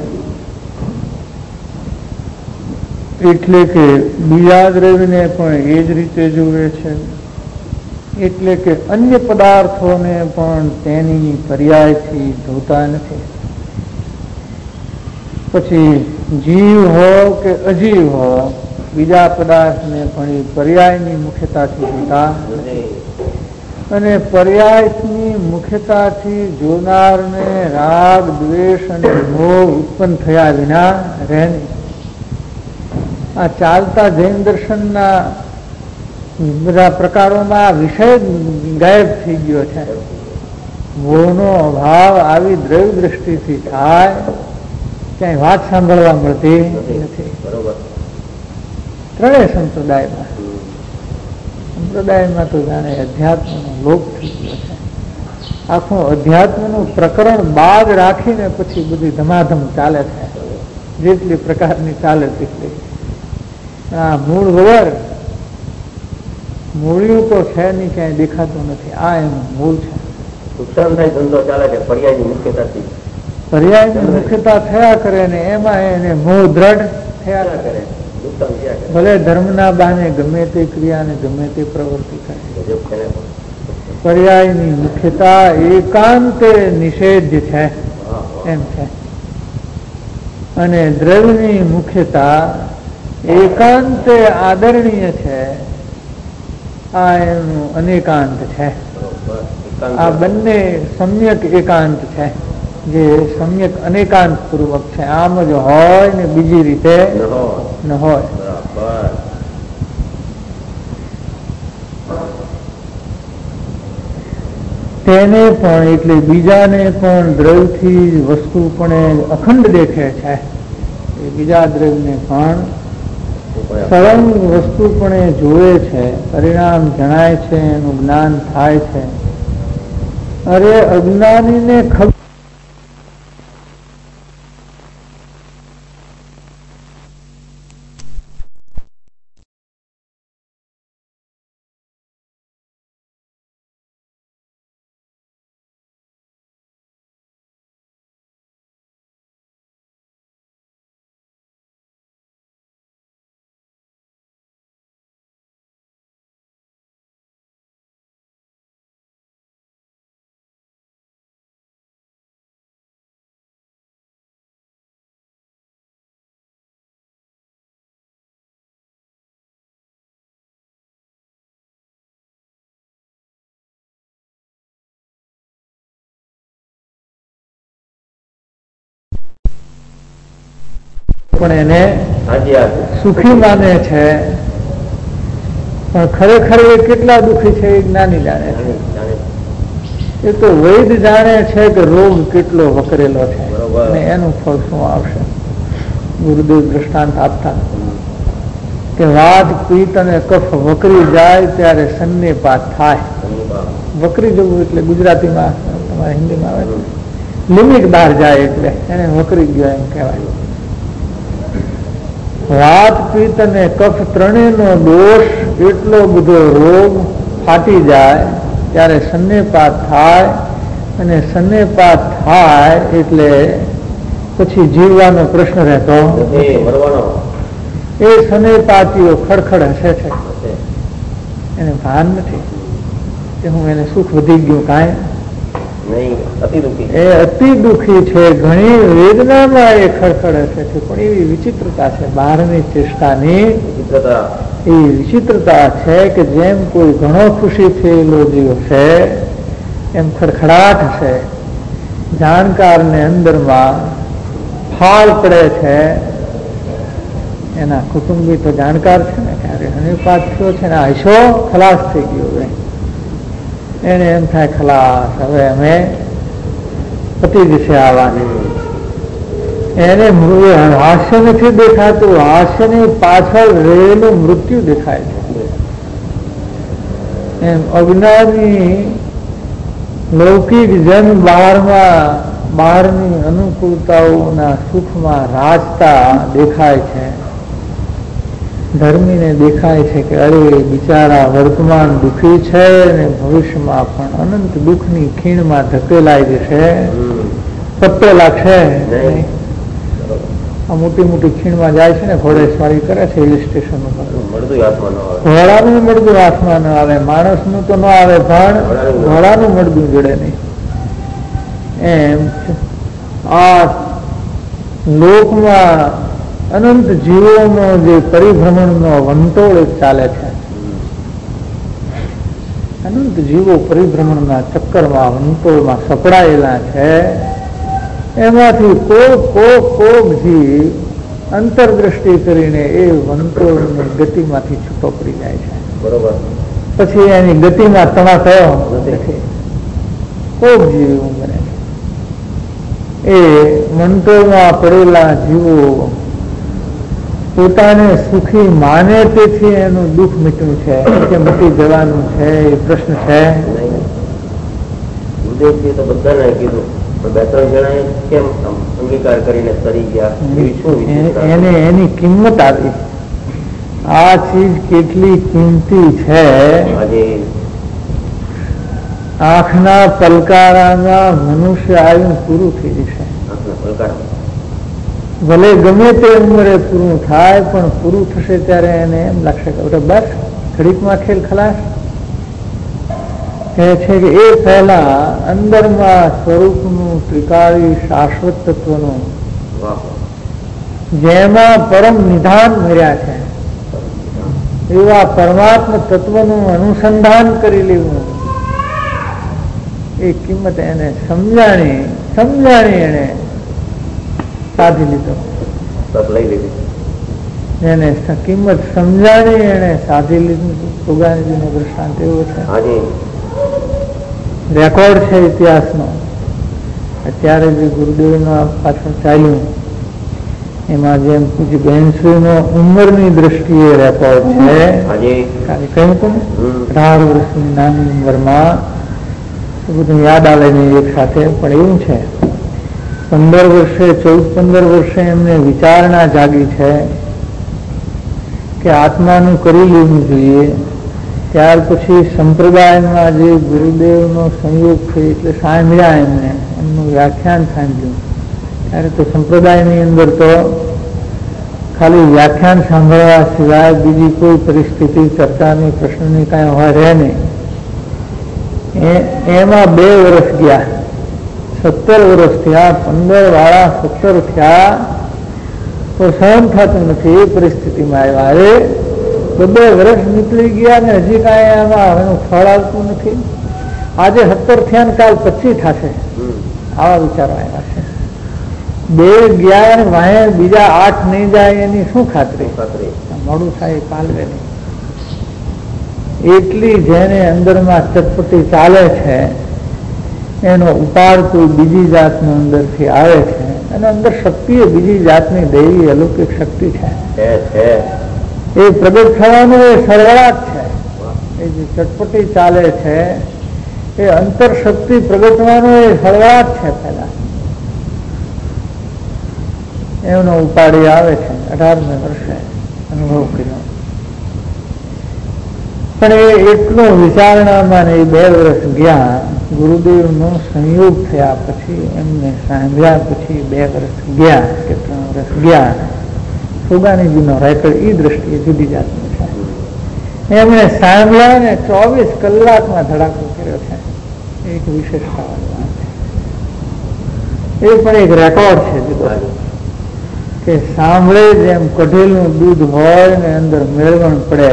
એટલે કે બીજા દ્રવ્યને પણ એ જ રીતે જુએ છે. એટલે કે અન્ય પદાર્થોને પણ તેની પર્યાયથી જોતા નથી. પછી જીવ હો કે અજીવ હો, બીજા પદાર્થને પણ એ પર્યાયની મુખ્યતાથી જોતા નથી. અને પર્યાયની મુખ્યતાથી જોનારને રાગ, દ્વેષ અને મોહ ઉત્પન્ન થયા વિના રહે નહીં. આ ચાલતા જૈન દર્શનના બધા પ્રકારોમાં વિષય ગાયબ થઈ ગયો છે. મોહનો અભાવ આવી દ્રવ્ય દ્રષ્ટિથી થાય, ક્યાંય વાત સાંભળવા મળતી નથી. ત્રણેય સંપ્રદાયમાં સંપ્રદાયમાં તો જાણે અધ્યાત્મનો લોપ થઈ ગયો છે. આખું અધ્યાત્મનું પ્રકરણ બાદ રાખીને પછી બધી ધમાધમ ચાલે છે. જેટલી પ્રકારની ચાલે તેટલી. આ મૂળ વગર મૂળિયું તો છે નહીં, ક્યાંય દેખાતું નથી. આ એનું મૂળ છે.
ધંધો ચાલે છે પર્યાયની મુખ્યતાથી.
પર્યાયની મુખ્યતા થયા કરે ને એમાં એને મોહ દ્રઢ થયા કરે. ભલે ધર્મના બહાને ગમે તે ક્રિયા ને ગમે તે પ્રવૃત્તિ કરે. પર્યાયની મુખ્યતા એકાંતે નિષેધ છે એમ છે, અને દ્રવ્યની મુખ્યતા એકાંતે આદરણીય છે. આ એનું અનેકાંત છે. આ બંને સમ્યક એકાંત છે, જે સમ્યક અનેકાંત પૂર્વક છે. આમ જ હોય ને બીજી રીતે ન હોય. તેને પણ એટલે બીજાને પણ દ્રવ્યથી વસ્તુ પણ અખંડ દેખે છે, એ બીજા દ્રવ્યને પણ સળંગ વસ્તુ પણ જોવે છે, પરિણામ જણાય છે, એનું જ્ઞાન થાય છે. અરે અજ્ઞાનીને ખબર પણ એને સુખી માને છે, પણ ખરેખર એ કેટલા દુઃખી છે એ જ્ઞાની જાણે છે. એ તો વૈદ જાણે છે કે રોગ કેટલો વકરેલો છે અને એનું ફળ શું આવશે. ગુરુદેવ દ્રષ્ટાંત આપતા કે વાત પિત્ત અને કફ વકરી જાય ત્યારે સન્નિપાત થાય. વકરી જવું એટલે ગુજરાતીમાં તમારે હિન્દીમાં આવે લિમિટ બહાર જાય એટલે એને વકરી ગયો એમ કહેવાય. વાત પિત્ત અને કફ ત્રણેયનો દોષ એટલો બધો રોગ ફાટી જાય ત્યારે સન્નિપાત થાય, અને સન્નિપાત થાય એટલે પછી જીવવાનો પ્રશ્ન રહેતો એ સન્નિપાતીઓ ખડખડ હસે છે, એને ભાન નથી કે હું એને સુખ વધી ગયું કાંઈ એ અતિ દુઃખી છે. ઘણી વેદનામાં એ ખડખડ હસે છે, પણ એવી વિચિત્રતા છે બહારની ચેષ્ટાની, એવી વિચિત્રતા છે કે જેમ કોઈ ઘણો ખુશી થયેલો જીવ છે એમ ખડખડાટ હશે. જાણકારને અંદરમાં ફાળ પડે છે. એના કુટુંબી તો જાણકાર છે ને ક્યારે હનીપાત થયો છે ને હશો ખલાસ થઈ ગયો, એને એમ થાય ખલાસ હવે અમે પતિ દિશે આવવાની. એને હાસ્ય નથી દેખાતું, હાસ્યની પાછળ રહેલું મૃત્યુ દેખાય છે. એમ અજ્ઞાની લૌકિક જન બહારમાં બહારની અનુકૂળતાઓના સુખમાં રાચતા દેખાય છે. ધર્મીને દેખાય છે કે અરે બિચારા વર્તમાન દુઃખી છે અને ભવિષ્યમાં પણ અનંત દુઃખની ખીણમાં ધકેલાઈ જશે, પત્તો લાગશે. આ મોટી મોટી ખીણમાં જાય છે ને ઘોડેસવારી કરે છે હિલ સ્ટેશન ઉપર, ઘોડાનું મળદું હાથમાં ન આવે, માણસનું તો ન આવે પણ ઘોડાનું મળદું જડે નહીં. એમ આ લોકમાં અનંત જીવોનો જે પરિભ્રમણનો વંટોળ ચાલે છે, અનંત જીવો પરિભ્રમણના ચક્કરમાં વંટોળમાં સપડાયેલા છે. એમાંથી કોક કોક કોક જીવ અંતરદ્રષ્ટિ કરીને એ વંટોળની ગતિમાંથી છૂટો પડી જાય છે. બરોબર. પછી એની ગતિમાં તણા થયો નથી. કોક જીવ એવું બને છે. એ વંટોળમાં પડેલા જીવો પોતાને સુખી માને તેથી એનું દુઃખ મીઠું છે કે મટી જવાનું છે એ પ્રશ્ન છે.
ઉદ્દેશ્ય તો બધાને કીધું, પણ બે ત્રણ જણા કેમ અંગીકાર કરીને તરી ગયા
એને એની કિંમત આપી. આ ચીજ કેટલી કિંમતી છે. આંખના પલકારામાં મનુષ્ય આયુ પૂરું થઈ જશે. ભલે ગમે તે ઉંમરે પૂરું થાય પણ પૂરું થશે ત્યારે એને એમ લાગશે કે બસ ઘડીકમાં ખેલ ખલાસ. કહે છે કે એ પહેલા અંદરમાં સ્વરૂપનું ત્રિકાળી શાશ્વત તત્વનું જેમાં પરમ નિધાન મળ્યા છે એવા પરમાત્મા તત્વનું અનુસંધાન કરી લેવું, એ કિંમત એને સમજાણી સમજાણી એને સાધી લીધો.
લઈ લીધી
એને કિંમત સમજાણી એને સાધી લીધું. સુગાનીજીનો દ્રષ્ટાંત એવો છે. રેકોર્ડ છે ઇતિહાસનો. અત્યારે જે ગુરુદેવનો પાછળ ચાલ્યું એમાં જેમ પૂછ્યું બહેનશ્રીનો ઉંમરની દ્રષ્ટિએ રેકોર્ડ છે. ખાલી કહ્યું હતું ને અઢાર વર્ષની નાની ઉંમરમાં બધું યાદ આવે ને એક સાથે. પણ એવું છે પંદર વર્ષે ચૌદ પંદર વર્ષે એમને વિચારણા જાગી છે કે આત્માનું કરી લેવું જોઈએ. ત્યાર પછી સંપ્રદાયમાં જે ગુરુદેવનો સંયોગ થયો એટલે સાંભળ્યા એમને, એમનું વ્યાખ્યાન સાંભળ્યું. ત્યારે તો સંપ્રદાયની અંદર તો ખાલી વ્યાખ્યાન સાંભળવા સિવાય બીજી કોઈ પરિસ્થિતિ ચર્ચાની પ્રશ્નની કાંઈ હોય રહે નહીં. એમાં બે વર્ષ ગયા, સત્તર વર્ષ થયા, પંદર વાળા સત્તર થયા તો સહન થતું નથી એ પરિસ્થિતિમાં આવ્યા. અરે બધે વર્ષ નીકળી ગયા ને હજી કાંઈ એમાં એનું ફળ આવતું નથી. આજે સત્તર થયા ને કાલ પચીસ થશે, આવા વિચારો આવ્યા છે. બે ગયા ને વાહે બીજા આઠ નહીં જાય એની શું ખાતરી? મોડું થાય પાલવે નહીં. એટલી જેને અંદરમાં ચટપટી ચાલે છે એનો ઉપાડ કોઈ બીજી જાતનો અંદરથી આવે છે અને અંદર શક્તિ એ બીજી જાતની દૈવી અલૌકિક શક્તિ છે. એ પ્રગટ થવાનું એ સરળાટ છે. એ જે ચટપટી ચાલે છે એ અંતર શક્તિ પ્રગટવાનો એ સરળાટ છે. પહેલા એનો ઉપાડી આવે છે. અઢારમે વર્ષે અનુભવ કર્યો. પણ એ એટલું વિચારણામાં એ બે વર્ષ ગયા. ગુરુદેવનો સંયોગ થયા પછી એમને સાંભળ્યા પછી બે વર્ષ ગયા કે ત્રણ વર્ષ ગયા. સુગાનીજીનો રેકર્ડ એ દ્રષ્ટિએ જુદી જાતનું છે. એમણે સાંભળ્યા ને ચોવીસ કલાકમાં ધડાકો કર્યો છે. એક વિશેષતા એ પણ એક રેકોર્ડ છે જુદો કે સાંભળે જેમ કઢેલું દૂધ હોય ને અંદર મેળવણ પડે,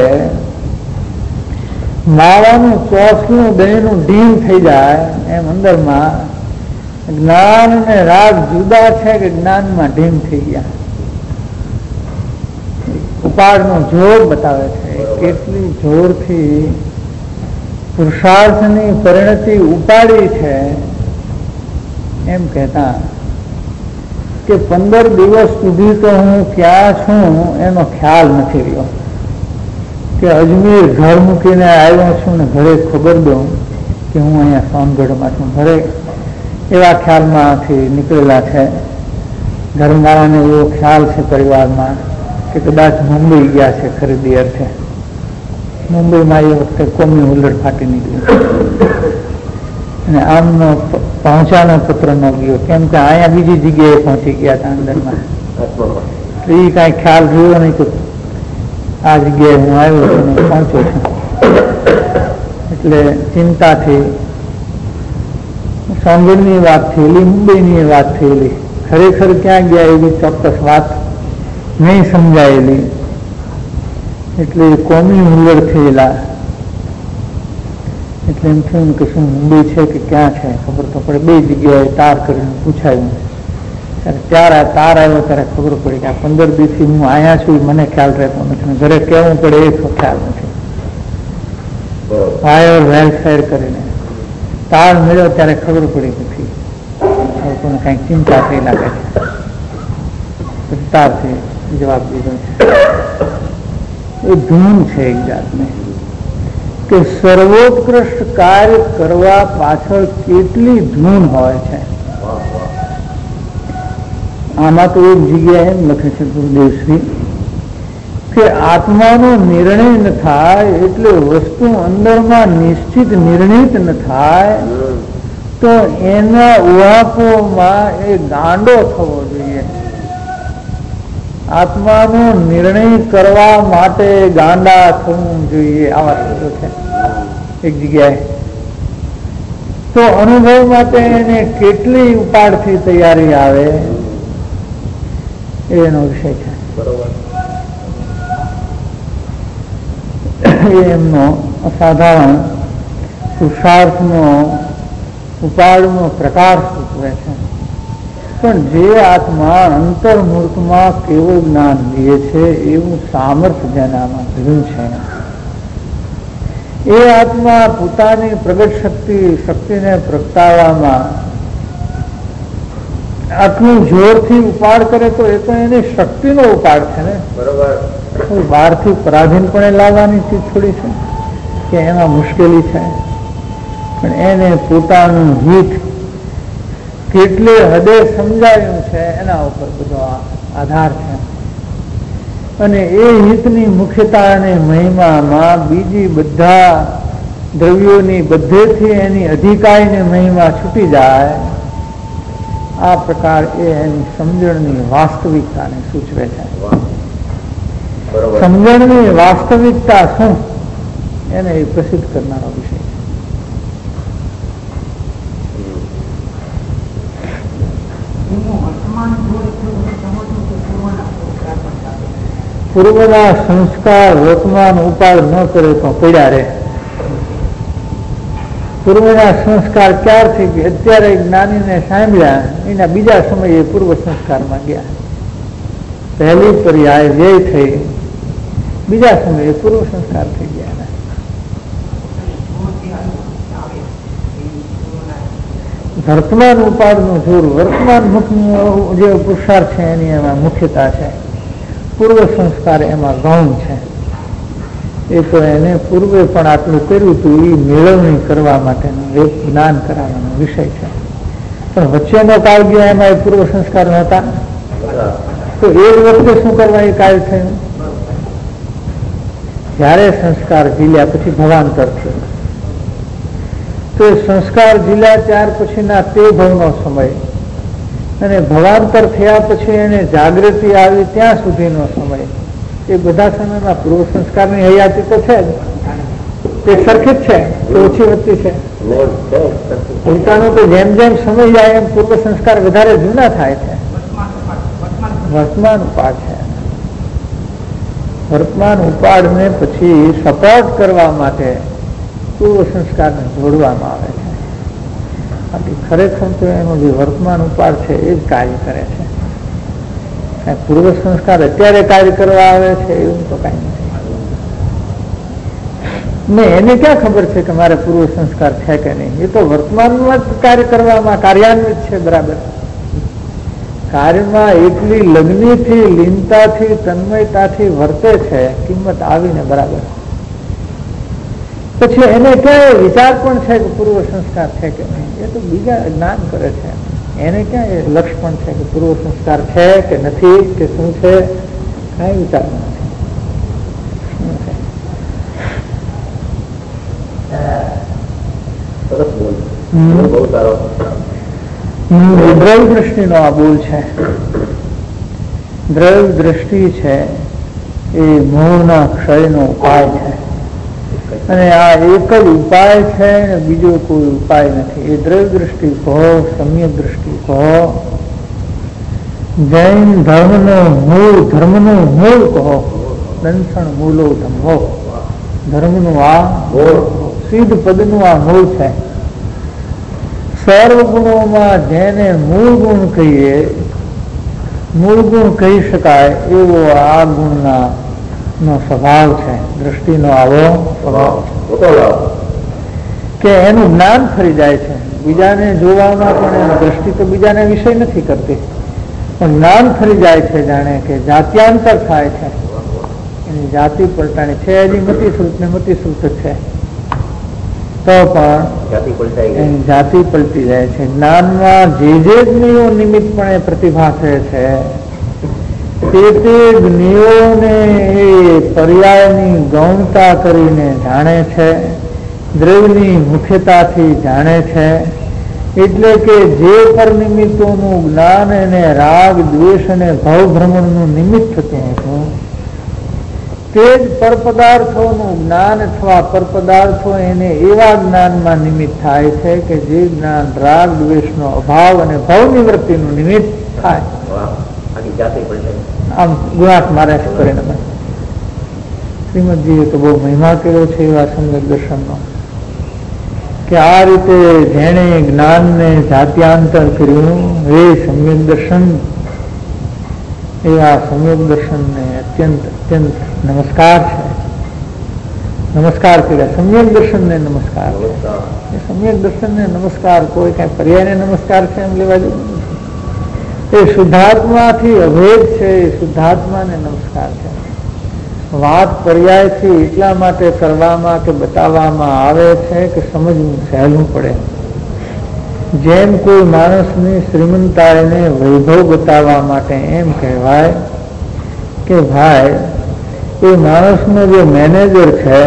માવાનું ચોસનું દહીંનું ઢીમ થઈ જાય એમ અંદરમાં જ્ઞાન ને રાગ જુદા છે કે જ્ઞાનમાં ઢીમ થઈ ગયા. ઉપાડનો જોર બતાવે છે કેટલી જોરથી પુરુષાર્થની પરિણતિ ઉપાડી છે. એમ કહેતા કે પંદર દિવસ સુધી તો હું ક્યાં છું એનો ખ્યાલ નથી રહ્યો. કે અજમેર ઘર મૂકીને આવ્યો છું ને ઘરે ખબર દઉં કે હું અહીંયા સોનગઢમાં છું, ઘરે એવા ખ્યાલમાંથી નીકળેલા છે. ધર્મવાળાને એવો ખ્યાલ છે પરિવારમાં કે કદાચ મુંબઈ ગયા છે ખરીદી અર્થે. મુંબઈમાં એ વખતે કોમી હુલ્લડ ફાટી નીકળી અને આમનો પહોંચાનો પત્ર ન ગયો કેમ કે અહીંયા બીજી જગ્યાએ પહોંચી ગયા હતા અંદરમાં. એ કાંઈ ખ્યાલ રહ્યો નહીં કે આ જગ્યાએ હું આવ્યો છું અને પહોંચ્યો છું. એટલે ચિંતાથી સોનગઢની વાત થયેલી, મુંબઈની વાત થયેલી, ખરેખર ક્યાં ગયા એવી ચોક્કસ વાત નહીં સમજાયેલી. એટલે કોમી હુલ્લડ થયેલા. એટલે એમ થયું કે શું મુંબઈ છે કે ક્યાં છે ખબર તો પડે. બે જગ્યાએ તાર કરીને પૂછાયું. ત્યારે ત્યારે તાર આવ્યો ત્યારે ખબર પડી કે આ પંદર દિવસથી હું અહીંયા છું મને ખ્યાલ રહેતો નથી, ઘરે કેવું પડે એ ખ્યાલ નથી. ફાયર વેલફેર કરીને તાર મળ્યો ત્યારે ખબર પડી નથી. લોકોને કંઈક ચિંતા થઈ લાગે છે. તારથી જવાબ દીધો છે. એ ધૂન છે એક જાતની કે સર્વોત્કૃષ્ટ કાર્ય કરવા પાછળ કેટલી ધૂન હોય છે. આમાં તો એક જગ્યાએ એમ લખે છે ગુરુદેવશ્રી કે આત્માનો નિર્ણય ન થાય એટલે વસ્તુ અંદરમાં નિશ્ચિત નિર્ણિત ન થાય તો એના ઉહાપોમાં એ ગાંડો થવો જોઈએ. આત્માનો નિર્ણય કરવા માટે ગાંડા થવું જોઈએ આવા શબ્દો છે એક જગ્યાએ. તો અનુભવ માટે એને કેટલી ઉપાડથી તૈયારી આવે એનો વિષય છે. એ એમનો અસાધારણ પુરુષાર્થનો ઉપાડનો પ્રકાર સૂચવે છે. પણ જે આત્મા અંતર્મૂર્ખમાં કેવું જ્ઞાન લે છે એવું સામર્થ્ય જેનામાં ભર્યું છે એ આત્મા પોતાની પ્રગટ શક્તિ શક્તિને પ્રગટાવવામાં આટલું જોરથી ઉપાડ કરે તો એ તો એની શક્તિનો ઉપાડ છે ને. બરોબર. બહારથી પરાધીનપણે લાવવાની ચીજ થોડી છે કે એમાં મુશ્કેલી છે, પણ એને પોતાનું હિત કેટલે હદે સમજાવ્યું છે એના ઉપર બધો આધાર છે. અને એ હિતની મુખ્યતા અને મહિમામાં બીજી બધા દ્રવ્યોની બધેથી એની અધિકારીને મહિમા છૂટી જાય. આ પ્રકાર એ એની સમજણની વાસ્તવિકતાને સૂચવે છે. સમજણની વાસ્તવિકતા શું એને એ પ્રસિદ્ધ કરનારો વિષય છે. પૂર્વના સંસ્કાર વર્તમાન ઉપાડ ન કરે તો પડ્યા રહે. પૂર્વના સંસ્કાર ક્યારથી કે અત્યારે જ્ઞાનીને સાંભળ્યા એના બીજા સમયે પૂર્વ સંસ્કારમાં ગયા. પહેલી પર્યાય વ્યય થઈ, બીજા સમયે પૂર્વ સંસ્કાર થઈ ગયા. વર્તમાન ઉપાડનું જોર વર્તમાન મુખનો જે પુરુષાર્થ છે એની એમાં મુખ્યતા છે. પૂર્વ સંસ્કાર એમાં ગૌણ છે. એ તો એને પૂર્વે પણ આટલું કર્યું હતું એ મેળવણી કરવા માટેનો એક જ્ઞાન કરાવવાનો વિષય છે. પણ વચ્ચેનો કાળ ગયો એમાં એ પૂર્વ સંસ્કાર નહોતા, તો એ જ વખતે શું કરવા એ કાળ થયું? જ્યારે સંસ્કાર ઝીલ્યા પછી ભવાંતર થયું, તો સંસ્કાર ઝીલ્યા ત્યાર પછીના તે ભવનો સમય અને ભવાંતર થયા પછી એને જાગૃતિ આવી ત્યાં સુધીનો સમય, એ બધા સમયમાં પૂર્વ સંસ્કારની હયાતી તો છે જ. તે સરખી જ છે કે ઓછી વધતી છે? ઉલટાનું તો જેમ જેમ સમય જાય એમ પૂર્વ સંસ્કાર વધારે જૂના થાય છે. વર્તમાન ઉપાડ છે. વર્તમાન ઉપાડને પછી સપોર્ટ કરવા માટે પૂર્વ સંસ્કારને જોડવામાં આવે છે. બાકી ખરેખર તો એનો જે વર્તમાન ઉપાડ છે એ જ કાર્ય કરે છે. પૂર્વ સંસ્કાર અત્યારે કાર્ય કરવા આવે છે એવું તો કઈ નથી. ને એને ક્યાં ખબર છે કે મારે પૂર્વ સંસ્કાર છે કે નહીં? એ તો વર્તમાનમાં જ કાર્ય કરવામાં કાર્યાન્વિત છે. બરાબર. કાર્યમાં એટલી લગ્નીથી લીનતાથી તન્મયતાથી વર્તે છે, કિંમત આવીને. બરાબર. પછી એને ક્યાં વિચાર પણ છે કે પૂર્વ સંસ્કાર છે કે નહીં? એ તો બીજા જ્ઞાન કરે છે. એને ક્યાં એ લક્ષ્ય પણ છે કે પૂર્વ સંસ્કાર છે કે નથી કે શું છે? કઈ વિચાર નથી. દ્રવ્ય દ્રષ્ટિનો આ બોલ છે. દ્રવ્ય દ્રષ્ટિ છે એ મોહના ક્ષયનો ઉપાય છે. અને આ એક જ ઉપાય છે ને બીજો કોઈ ઉપાય નથી. એ દ્રવ્ય દ્રષ્ટિ કહો, સમ્યક દ્રષ્ટિ કહો, જૈન ધર્મનો મૂળ ધર્મનું મૂળ કહો, દંસણ મૂલો ધમ્મો. ધર્મનું આ સિદ્ધ પદનું આ મૂળ છે. સર્વ ગુણોમાં જેને મૂળ ગુણ કહીએ, મૂળ ગુણ કહી શકાય એવો આ ગુણના નો સ્વભાવ છે. દ્રષ્ટિનો આવો સ્વભાવ કે એનું જ્ઞાન ફરી જાય છે. બીજાને જોવામાં પણ એની દ્રષ્ટિ તો બીજાને વિષય નથી કરતી, પણ જ્ઞાન ફરી જાય છે. જાણે કે જાત્યાંતર થાય છે. એની જાતિ પલટાણી છે. એની મતિ શ્રુત ને મતિ શ્રુત છે તો પણ એની જાતિ પલટી જાય છે. જ્ઞાનમાં જે જે જ્ઞેયો નિમિત્તપણે પ્રતિભાસે છે તે તે જ્ઞેયોને એ પર્યાયની ગૌણતા કરીને જાણે છે, દ્રવ્યની મુખ્યતાથી જાણે છે. એટલે કે જે પર નિમિત્તોનું જ્ઞાન એને રાગ દ્વેષ અને ભવ ભ્રમણનું નિમિત્ત થતું હતું, તે જ પરપદાર્થોનું જ્ઞાન અથવા પરપદાર્થો એને એવા જ્ઞાનમાં નિમિત્ત થાય છે કે જે જ્ઞાન રાગ દ્વેષનો અભાવ અને ભવ નિવૃત્તિનું નિમિત્ત થાય. આમ ગુણાત મારે પરિણામ શ્રીમદજીએ તો બહુ મહિમા કર્યો છે એવા સમ્યક દર્શનનો, કે આ રીતે જેણે જ્ઞાનને જાત્યાંતર કર્યું એ સમ્યક દર્શન, એવા સમ્યક દર્શનને અત્યંત અત્યંત નમસ્કાર છે. નમસ્કાર કર્યા, સમ્યક દર્શન ને નમસ્કાર. એ સમ્યક દર્શન ને નમસ્કાર કોઈ કઈ પર્યાય ને નમસ્કાર છે એમ લેવા જેવું નથી. એ શુદ્ધાત્માથી અભેદ છે, એ શુદ્ધાત્માને નમસ્કાર છે. વાત પર્યાયથી એટલા માટે કરવામાં કે બતાવવામાં આવે છે કે સમજવું સહેલું પડે. જેમ કોઈ માણસની શ્રીમંતાઈને વૈભવ બતાવવા માટે એમ કહેવાય કે ભાઈ એ માણસનો જે મેનેજર છે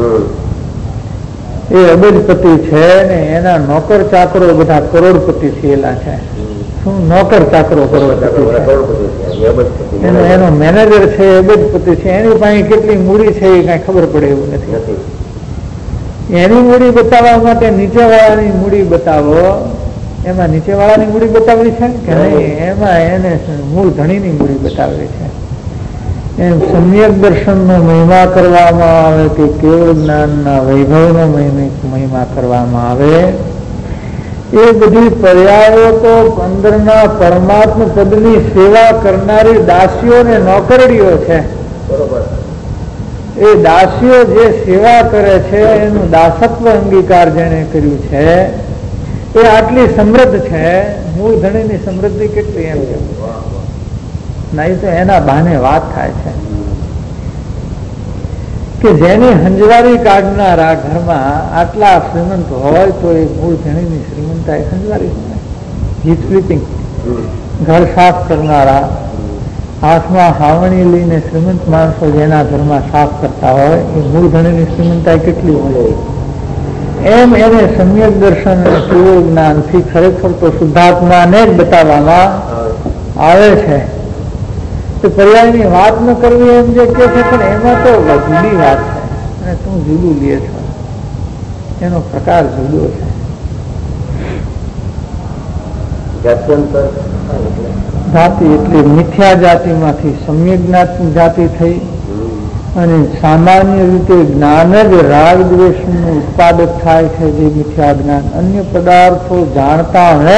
એ અબજપતિ છે ને એના નોકર ચાકરો બધા કરોડપતિ થયેલા છે. શું નોકર ચાકરો કરોડપતિ છે, એનો એનો મેનેજર છે અબજપતિ છે, એની પાસે કેટલી મૂડી છે એ કઈ ખબર પડે એવું નથી. એની મૂડી બતાવવા માટે નીચેવાળાની મૂડી બતાવો, એમાં નીચેવાળાની મૂડી બતાવવી છે કે નહીં, એમાં એને મૂળ ધણીની મૂડી બતાવવી છે. એમ સમ્યક દર્શનનો મહિમા કરવામાં આવે કે કેવળ જ્ઞાનના વૈભવનો મહિમા કરવામાં આવે, એ બધી પર્યાયો તો અંદરના પરમાત્મા પદની સેવા કરનારી દાસીઓ ને નોકરડીઓ છે. એ દાસીઓ જે સેવા કરે છે એનું દાસત્વ અંગીકાર જેને કર્યું છે એ આટલી સમૃદ્ધ છે. મૂળ ધણીની સમૃદ્ધિ કેટલી એમ છે, નહીં તો એના બહાને વાત થાય છે કે જેની હંજવારી કાઢનારા ઘરમાં આટલા શ્રીમંત હોય તો એ મૂળ ધણીની શ્રીમંતા એ હંજવારી હોય. જીપ સ્લીપિંગ ઘર સાફ કરનારા, હાથમાં હાવણી લઈને શ્રીમંત માણસો જેના ઘરમાં સાફ કરતા હોય એ મૂળ ધણીની શ્રીમંતા કેટલી હોય. એમ એને સમ્યક દર્શન અને કેવળ જ્ઞાનથી ખરેખર તો શુદ્ધાત્માને જ બતાવવામાં આવે છે. તો પર્યાયની વાત ન કરવી એમ જે કે છે, પણ એમાં તો જુદી વાત છે અને તું જુદું લે છો, એનો પ્રકાર જુદો છે. જાતિ એટલે મિથ્યા જાતિમાંથી સમ્યક જાતિ થઈ અને સામાન્ય રીતે જ્ઞાન જ રાગ દ્વેષનું ઉત્પાદક થાય છે, જે મિથ્યા જ્ઞાન. અન્ય પદાર્થો જાણતા જ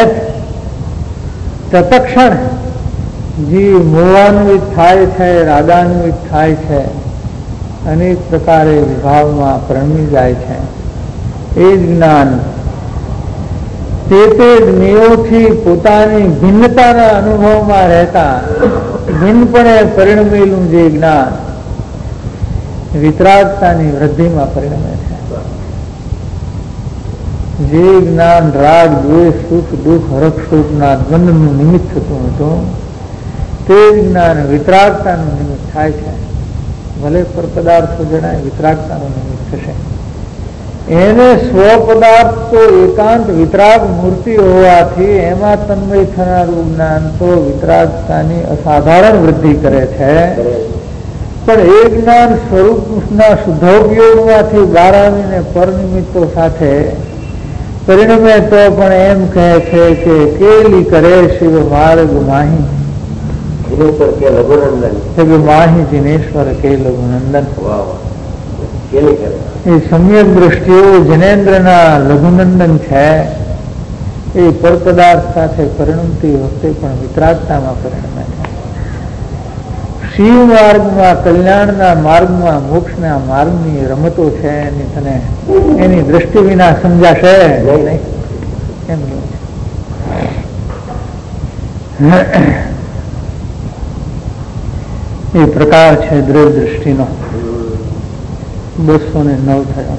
તત્ક્ષણ જીવ મોહાન્વિત થાય છે, રાગાન્વિત થાય છે, અનેક પ્રકારે વિભાવમાં પરમી જાય છે. એ જ જ્ઞાન તે તે જ્ઞેયોથી પોતાની ભિન્નતાના અનુભવમાં રહેતા ભિન્નપણે પરિણમેલું જે જ્ઞાન વિતરાગતાની વૃદ્ધિમાં પરિણમે છે. જે જ્ઞાન રાગ દ્વેષ સુખ દુઃખ હરખ શોકના દ્વંદનું નિમિત્ત થતું હતું તે જ્ઞાન વિતરાગતાનું નિમિત્ત થાય છે. ભલે પર પદાર્થો જણાય વિતરાગતાનું નિમિત્ત થશે. એને સ્વ પદાર્થ તો એકાંત વિતરાગ મૂર્તિ હોવાથી એમાં તન્મય થનારું જ્ઞાન તો વિતરાગતાની અસાધારણ વૃદ્ધિ કરે છે. પણ એ જ્ઞાન સ્વરૂપના શુદ્ધોપયોગમાંથી બહાર આવીને પરનિમિત્તો સાથે પરિણમે તો પણ એમ કહે છે કે કેલી કરે શિવ માર્ગ માહી માહી જિનેશ્વર કે લઘુનંદન. એ સમ્યક દ્રષ્ટિઓ જનેન્દ્રના લઘુનંદન છે. એ પરપદાર્થ સાથે પરિણમતી વખતે પણ વિતરાગતામાં પરિણમે છે. શિવ માર્ગમાં કલ્યાણના માર્ગમાં મોક્ષના માર્ગની રમતો છે એની તને એની દ્રષ્ટિ વિના સમજાશે નહીં. એમ એ પ્રકાર છે દ્રવ્ય દ્રષ્ટિનો. બસો ને નવ થયો,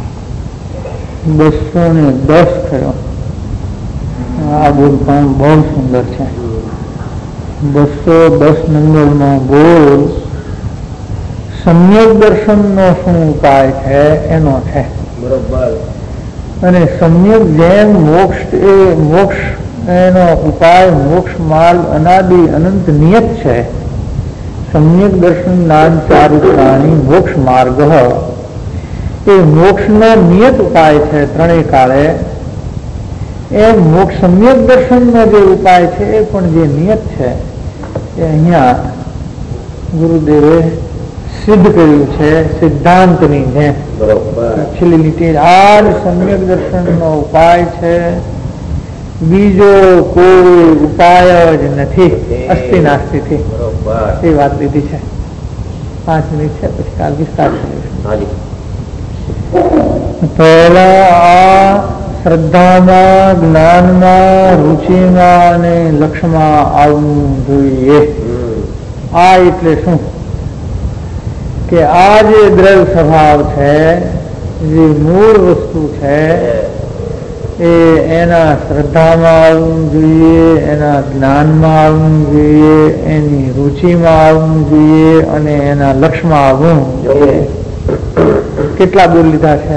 બસો ને દસ થયો. આ બોલ પણ બહુ સુંદર છે. બસો દસ નંબરનો બોલ સમ્યક દર્શનનો શું ઉપાય છે એનો છે. બરોબર. અને સમ્યક જેમ મોક્ષ એ મોક્ષ એનો ઉપાય મોક્ષ માર્ગ અનાદિ અનંત નિયત છે. સમ્યક દર્શન જ્ઞાન ચારિત્રાણી મોક્ષ માર્ગ એ મોક્ષનો નિયત ઉપાય છે ત્રણેય કાળે. એ મોક્ષ સમ્યક દર્શનનો જે ઉપાય છે એ પણ જે નિયત છે એ અહીંયા ગુરુદેવે સિદ્ધ કર્યું છે સિદ્ધાંતની જેમ. છેલ્લી લીટી આ જ સમ્યક દર્શનનો ઉપાય છે, બીજો કોઈ ઉપાય જ નથી. અસ્થિ નાસ્તિથી એ વાત લીધી છે. પાંચ મિનિટ છે, પછી કાલ વિસ્તાર કરીશું. પહેલા આ શ્રદ્ધામાં, જ્ઞાનમાં, રુચિમાં અને લક્ષ્યમાં આવવું જોઈએ. આ એટલે શું કે આ જે દ્રવ્ય સ્વભાવ છે, જે મૂળ વસ્તુ છે, એ એના શ્રદ્ધામાં આવવું જોઈએ, એના જ્ઞાનમાં આવવું જોઈએ, એની રુચિમાં આવવું જોઈએ અને એના લક્ષ્યમાં આવવું જોઈએ. કેટલા બોલ લીધા છે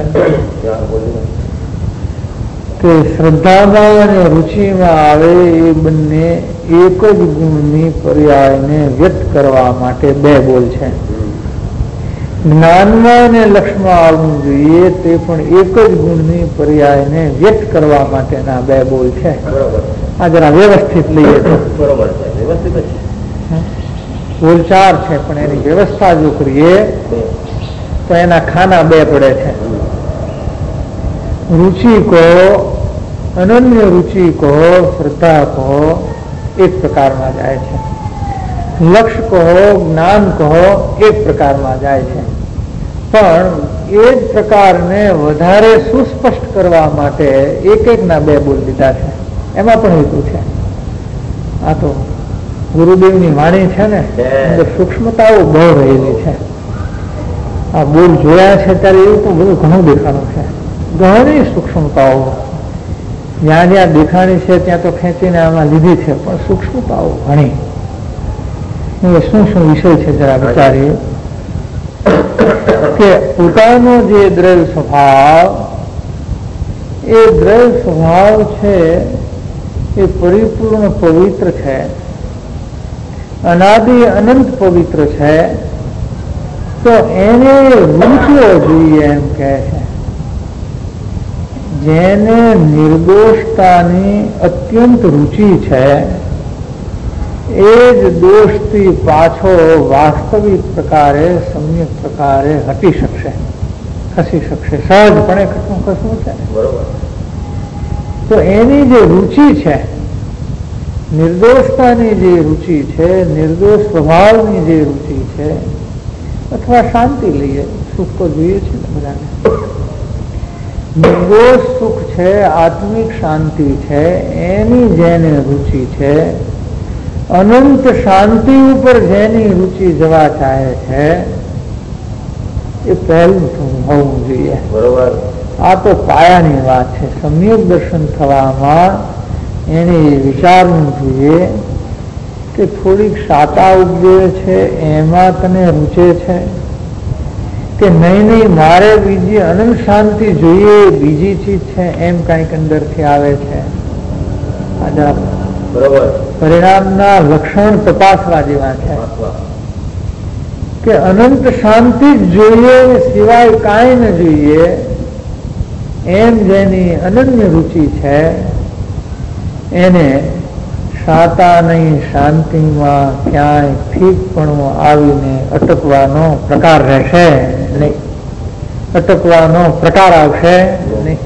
કે શ્રદ્ધામાં અને રુચિમાં આવે એ બંને એક જ ગુણની પર્યાયને વ્યક્ત કરવા માટે બે બોલ છે. જ્ઞાનમાં અને લક્ષ્યમાં આવવું જોઈએ તે પણ એક જ ગુણની પર્યાયને વ્યક્ત કરવા માટેના બે બોલ છે. આ જરા વ્યવસ્થિત લઈએ તો
બરોબર છે, વ્યવસ્થિત છે.
બોલ ચાર છે પણ એની વ્યવસ્થા જો કરીએ તો એના ખાના બે પડે છે. रुचि को, अनन्य रुचि को, श्रद्धा को एक प्रकार में जाए છે. लक्ष्य को, ज्ञान को एक प्रकार में जाए છે. પણ એ જ પ્રકારને વધારે સુસ્પષ્ટ કરવા માટે એક એક ના બે બોલ દીધા છે. એમાં પણ હેતુ છે. આ તો ગુરુદેવની વાણી છે ને, અંદર સૂક્ષ્મતાઓ બહુ રહેલી છે. આ બોલ જોયા છે ત્યારે એવું તો બધું ઘણું દેખાણું છે. ઘણી સૂક્ષ્મતાઓ જ્યાં જ્યાં દેખાણી છે ત્યાં તો ખેંચીને આમાં લીધી છે, પણ સૂક્ષ્મતાઓ ઘણી. હવે શું શું વિષય છે જરા વિચારીએ કે પોતાનો જે દ્રવ્ય સ્વભાવ, એ દ્રવ્ય સ્વભાવ છે એ પરિપૂર્ણ પવિત્ર છે, અનાદિ અનંત પવિત્ર છે. તો એને રૂચવો જોઈએ એમ કહે છે. જેને નિર્દોષતાની અત્યંત રુચિ છે એ જ દોષથી પાછો વાસ્તવિક પ્રકારે, સમ્યક પ્રકારે હટી શકશે, ખસી શકશે. સહજપણે ખસવું ખસવું છે. તો એની જે રુચિ છે, નિર્દોષતાની જે રુચિ છે, નિર્દોષ સ્વભાવની જે રુચિ છે, અથવા શાંતિ લઈએ, સુખ તો જોઈએ છે ને બધાને. નિર્દોષ સુખ છે, આત્મિક શાંતિ છે, એની જેને રુચિ છે, અનંત શાંતિ ઉપર જેની રુચિ જવા ચાહે છે, એ પહેલું હોવું જોઈએ. બરોબર. આ તો પાયાની વાત છે. સમ્યક દર્શન થવામાં એને વિચારવું જોઈએ કે થોડીક શાતા ઉપજે છે એમાં તને રૂચે છે કે નહીં નહીં મારે બીજી અનંત શાંતિ જોઈએ, બીજી ચીજ છે એમ કંઈક અંદરથી આવે છે. બરોબર. પરિણામના લક્ષણ તપાસવા જેવા છે કે અનંત શાંતિ જ જોઈએ સિવાય કાંઈ ન જોઈએ એમ જેની અનન્ય રુચિ છે એને શાતા નહીં શાંતિમાં ક્યાંય ઠીકપણું આવીને અટકવાનો પ્રકાર રહેશે નહીં, અટકવાનો પ્રકાર આવશે નહીં.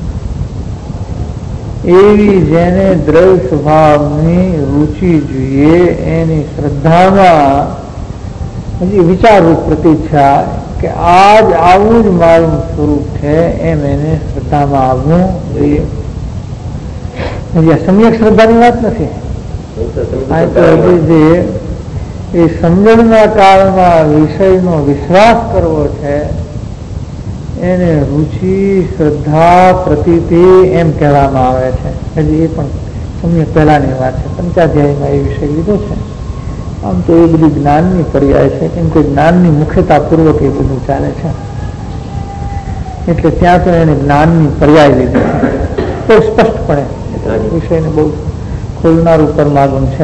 એવી જેને દ્રવ્ય સ્વભાવની રુચિ જોઈએ એની શ્રદ્ધામાં હજી વિચારરૂપ પ્રતિચ્છા કે આજ આવું જ મારું સ્વરૂપ છે એમ એને શ્રદ્ધામાં આવવું જોઈએ. હજી આ સમ્યક શ્રદ્ધાની વાત નથી. આ તો હજી જે એ સમજણના કાળમાં વિષયનો વિશ્વાસ કરવો છે એને રુચિ, શ્રદ્ધા, પ્રતીતિ એમ કહેવામાં આવે છે. હજી એ પણ સમ્યક પહેલાની વાત છે. પંચાધ્યાયમાં એ વિષય લીધો છે. આમ તો એ બધી જ્ઞાનની પર્યાય છે, કેમ કે જ્ઞાનની મુખ્યતાપૂર્વક એ બધું ચાલે છે, એટલે ત્યાં તો એને જ્ઞાનની પર્યાય લીધી છે. બહુ સ્પષ્ટપણે વિષયને બહુ ખોલનારું પરમાગમ છે.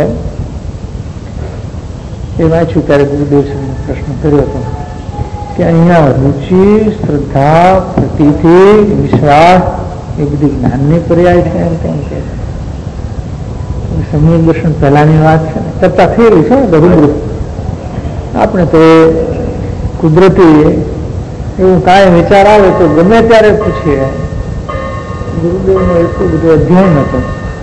એ વાંચ્યું ત્યારે ગુરુદેવ પ્રશ્ન કર્યો હતો કે અહીંયા રુચિ, શ્રદ્ધા, પ્રતીતિ, વિશ્વાસ એ બધી જ્ઞાનની પર્યાય છે એમ કેમ કે સમ્યક દર્શન પહેલાની વાત છે ને, ચર્ચા થયેલી છે ને રૂબરૂ. આપણે તો કુદરતી એવું કાંઈ વિચાર આવે તો ગમે ત્યારે પૂછીએ. ગુરુદેવનો એટલું બધું અધ્યયન હતું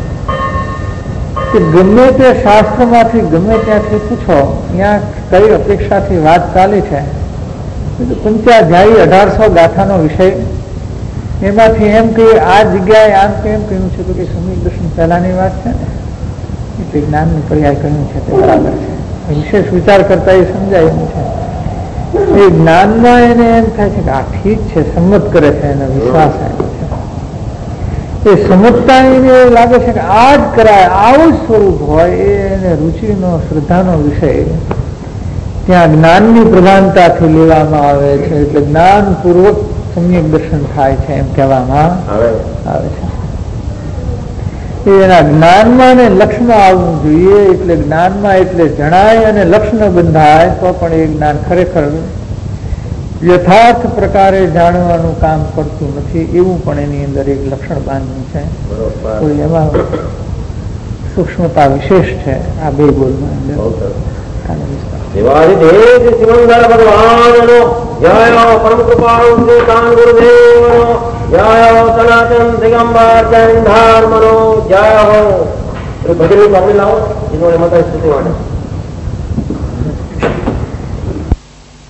કે ગમે તે શાસ્ત્રમાંથી ગમે ત્યાંથી પૂછો ત્યાં કઈ અપેક્ષાથી વાત ચાલી છે પંચાધ્યાયી અઢારસો ગાથાનો વિષય, એમાંથી એમ કે આ જગ્યાએ આમ કેમ કહ્યું છે તો કે સમ્યક દર્શન પહેલાની વાત છે ને, એટલે જ્ઞાનનું પર્યાય કહ્યું છે તે બરાબર છે. વિશેષ વિચાર કરતા એ સમજાય એમ છે. એ જ્ઞાનમાં એને એમ થાય છે કે આ ઠીક છે, સંમત કરે છે, એનો વિશ્વાસ આવ્યો છે. એ સમજતા એને એવું લાગે છે કે આ જ કરાય, આવું જ સ્વરૂપ હોય, એ એને રુચિનો શ્રદ્ધાનો વિષય ત્યાં જ્ઞાનની પ્રધાનતાથી લેવામાં આવે છે. એટલે જ્ઞાનપૂર્વક સમ્યક દર્શન થાય છે એમ કહેવામાં આવે છે. એના જ્ઞાનમાં ને લક્ષમાં આવવું જોઈએ. એટલે જ્ઞાનમાં એટલે જણાય અને લક્ષ બંધાય તો પણ એ જ્ઞાન ખરેખર યથાર્થ પ્રકારે જાણવાનું કામ કરતું નથી, એવું પણ એની અંદર એક લક્ષણ બાંધ્યું છે. એમાં સૂક્ષ્મતા વિશેષ છે આ બે બોલમાં અંદર.
શિવાજી શિવંદર ભગવાનનો જય, પરમ કૃપાળુ શ્રીકાંત ગુરુદેવનો જય, સનાતન દિગંબર જૈન ધર્મનો જય હો. ભજન આપણે લાવો એનો એમાં કઈ સ્તુતિ માટે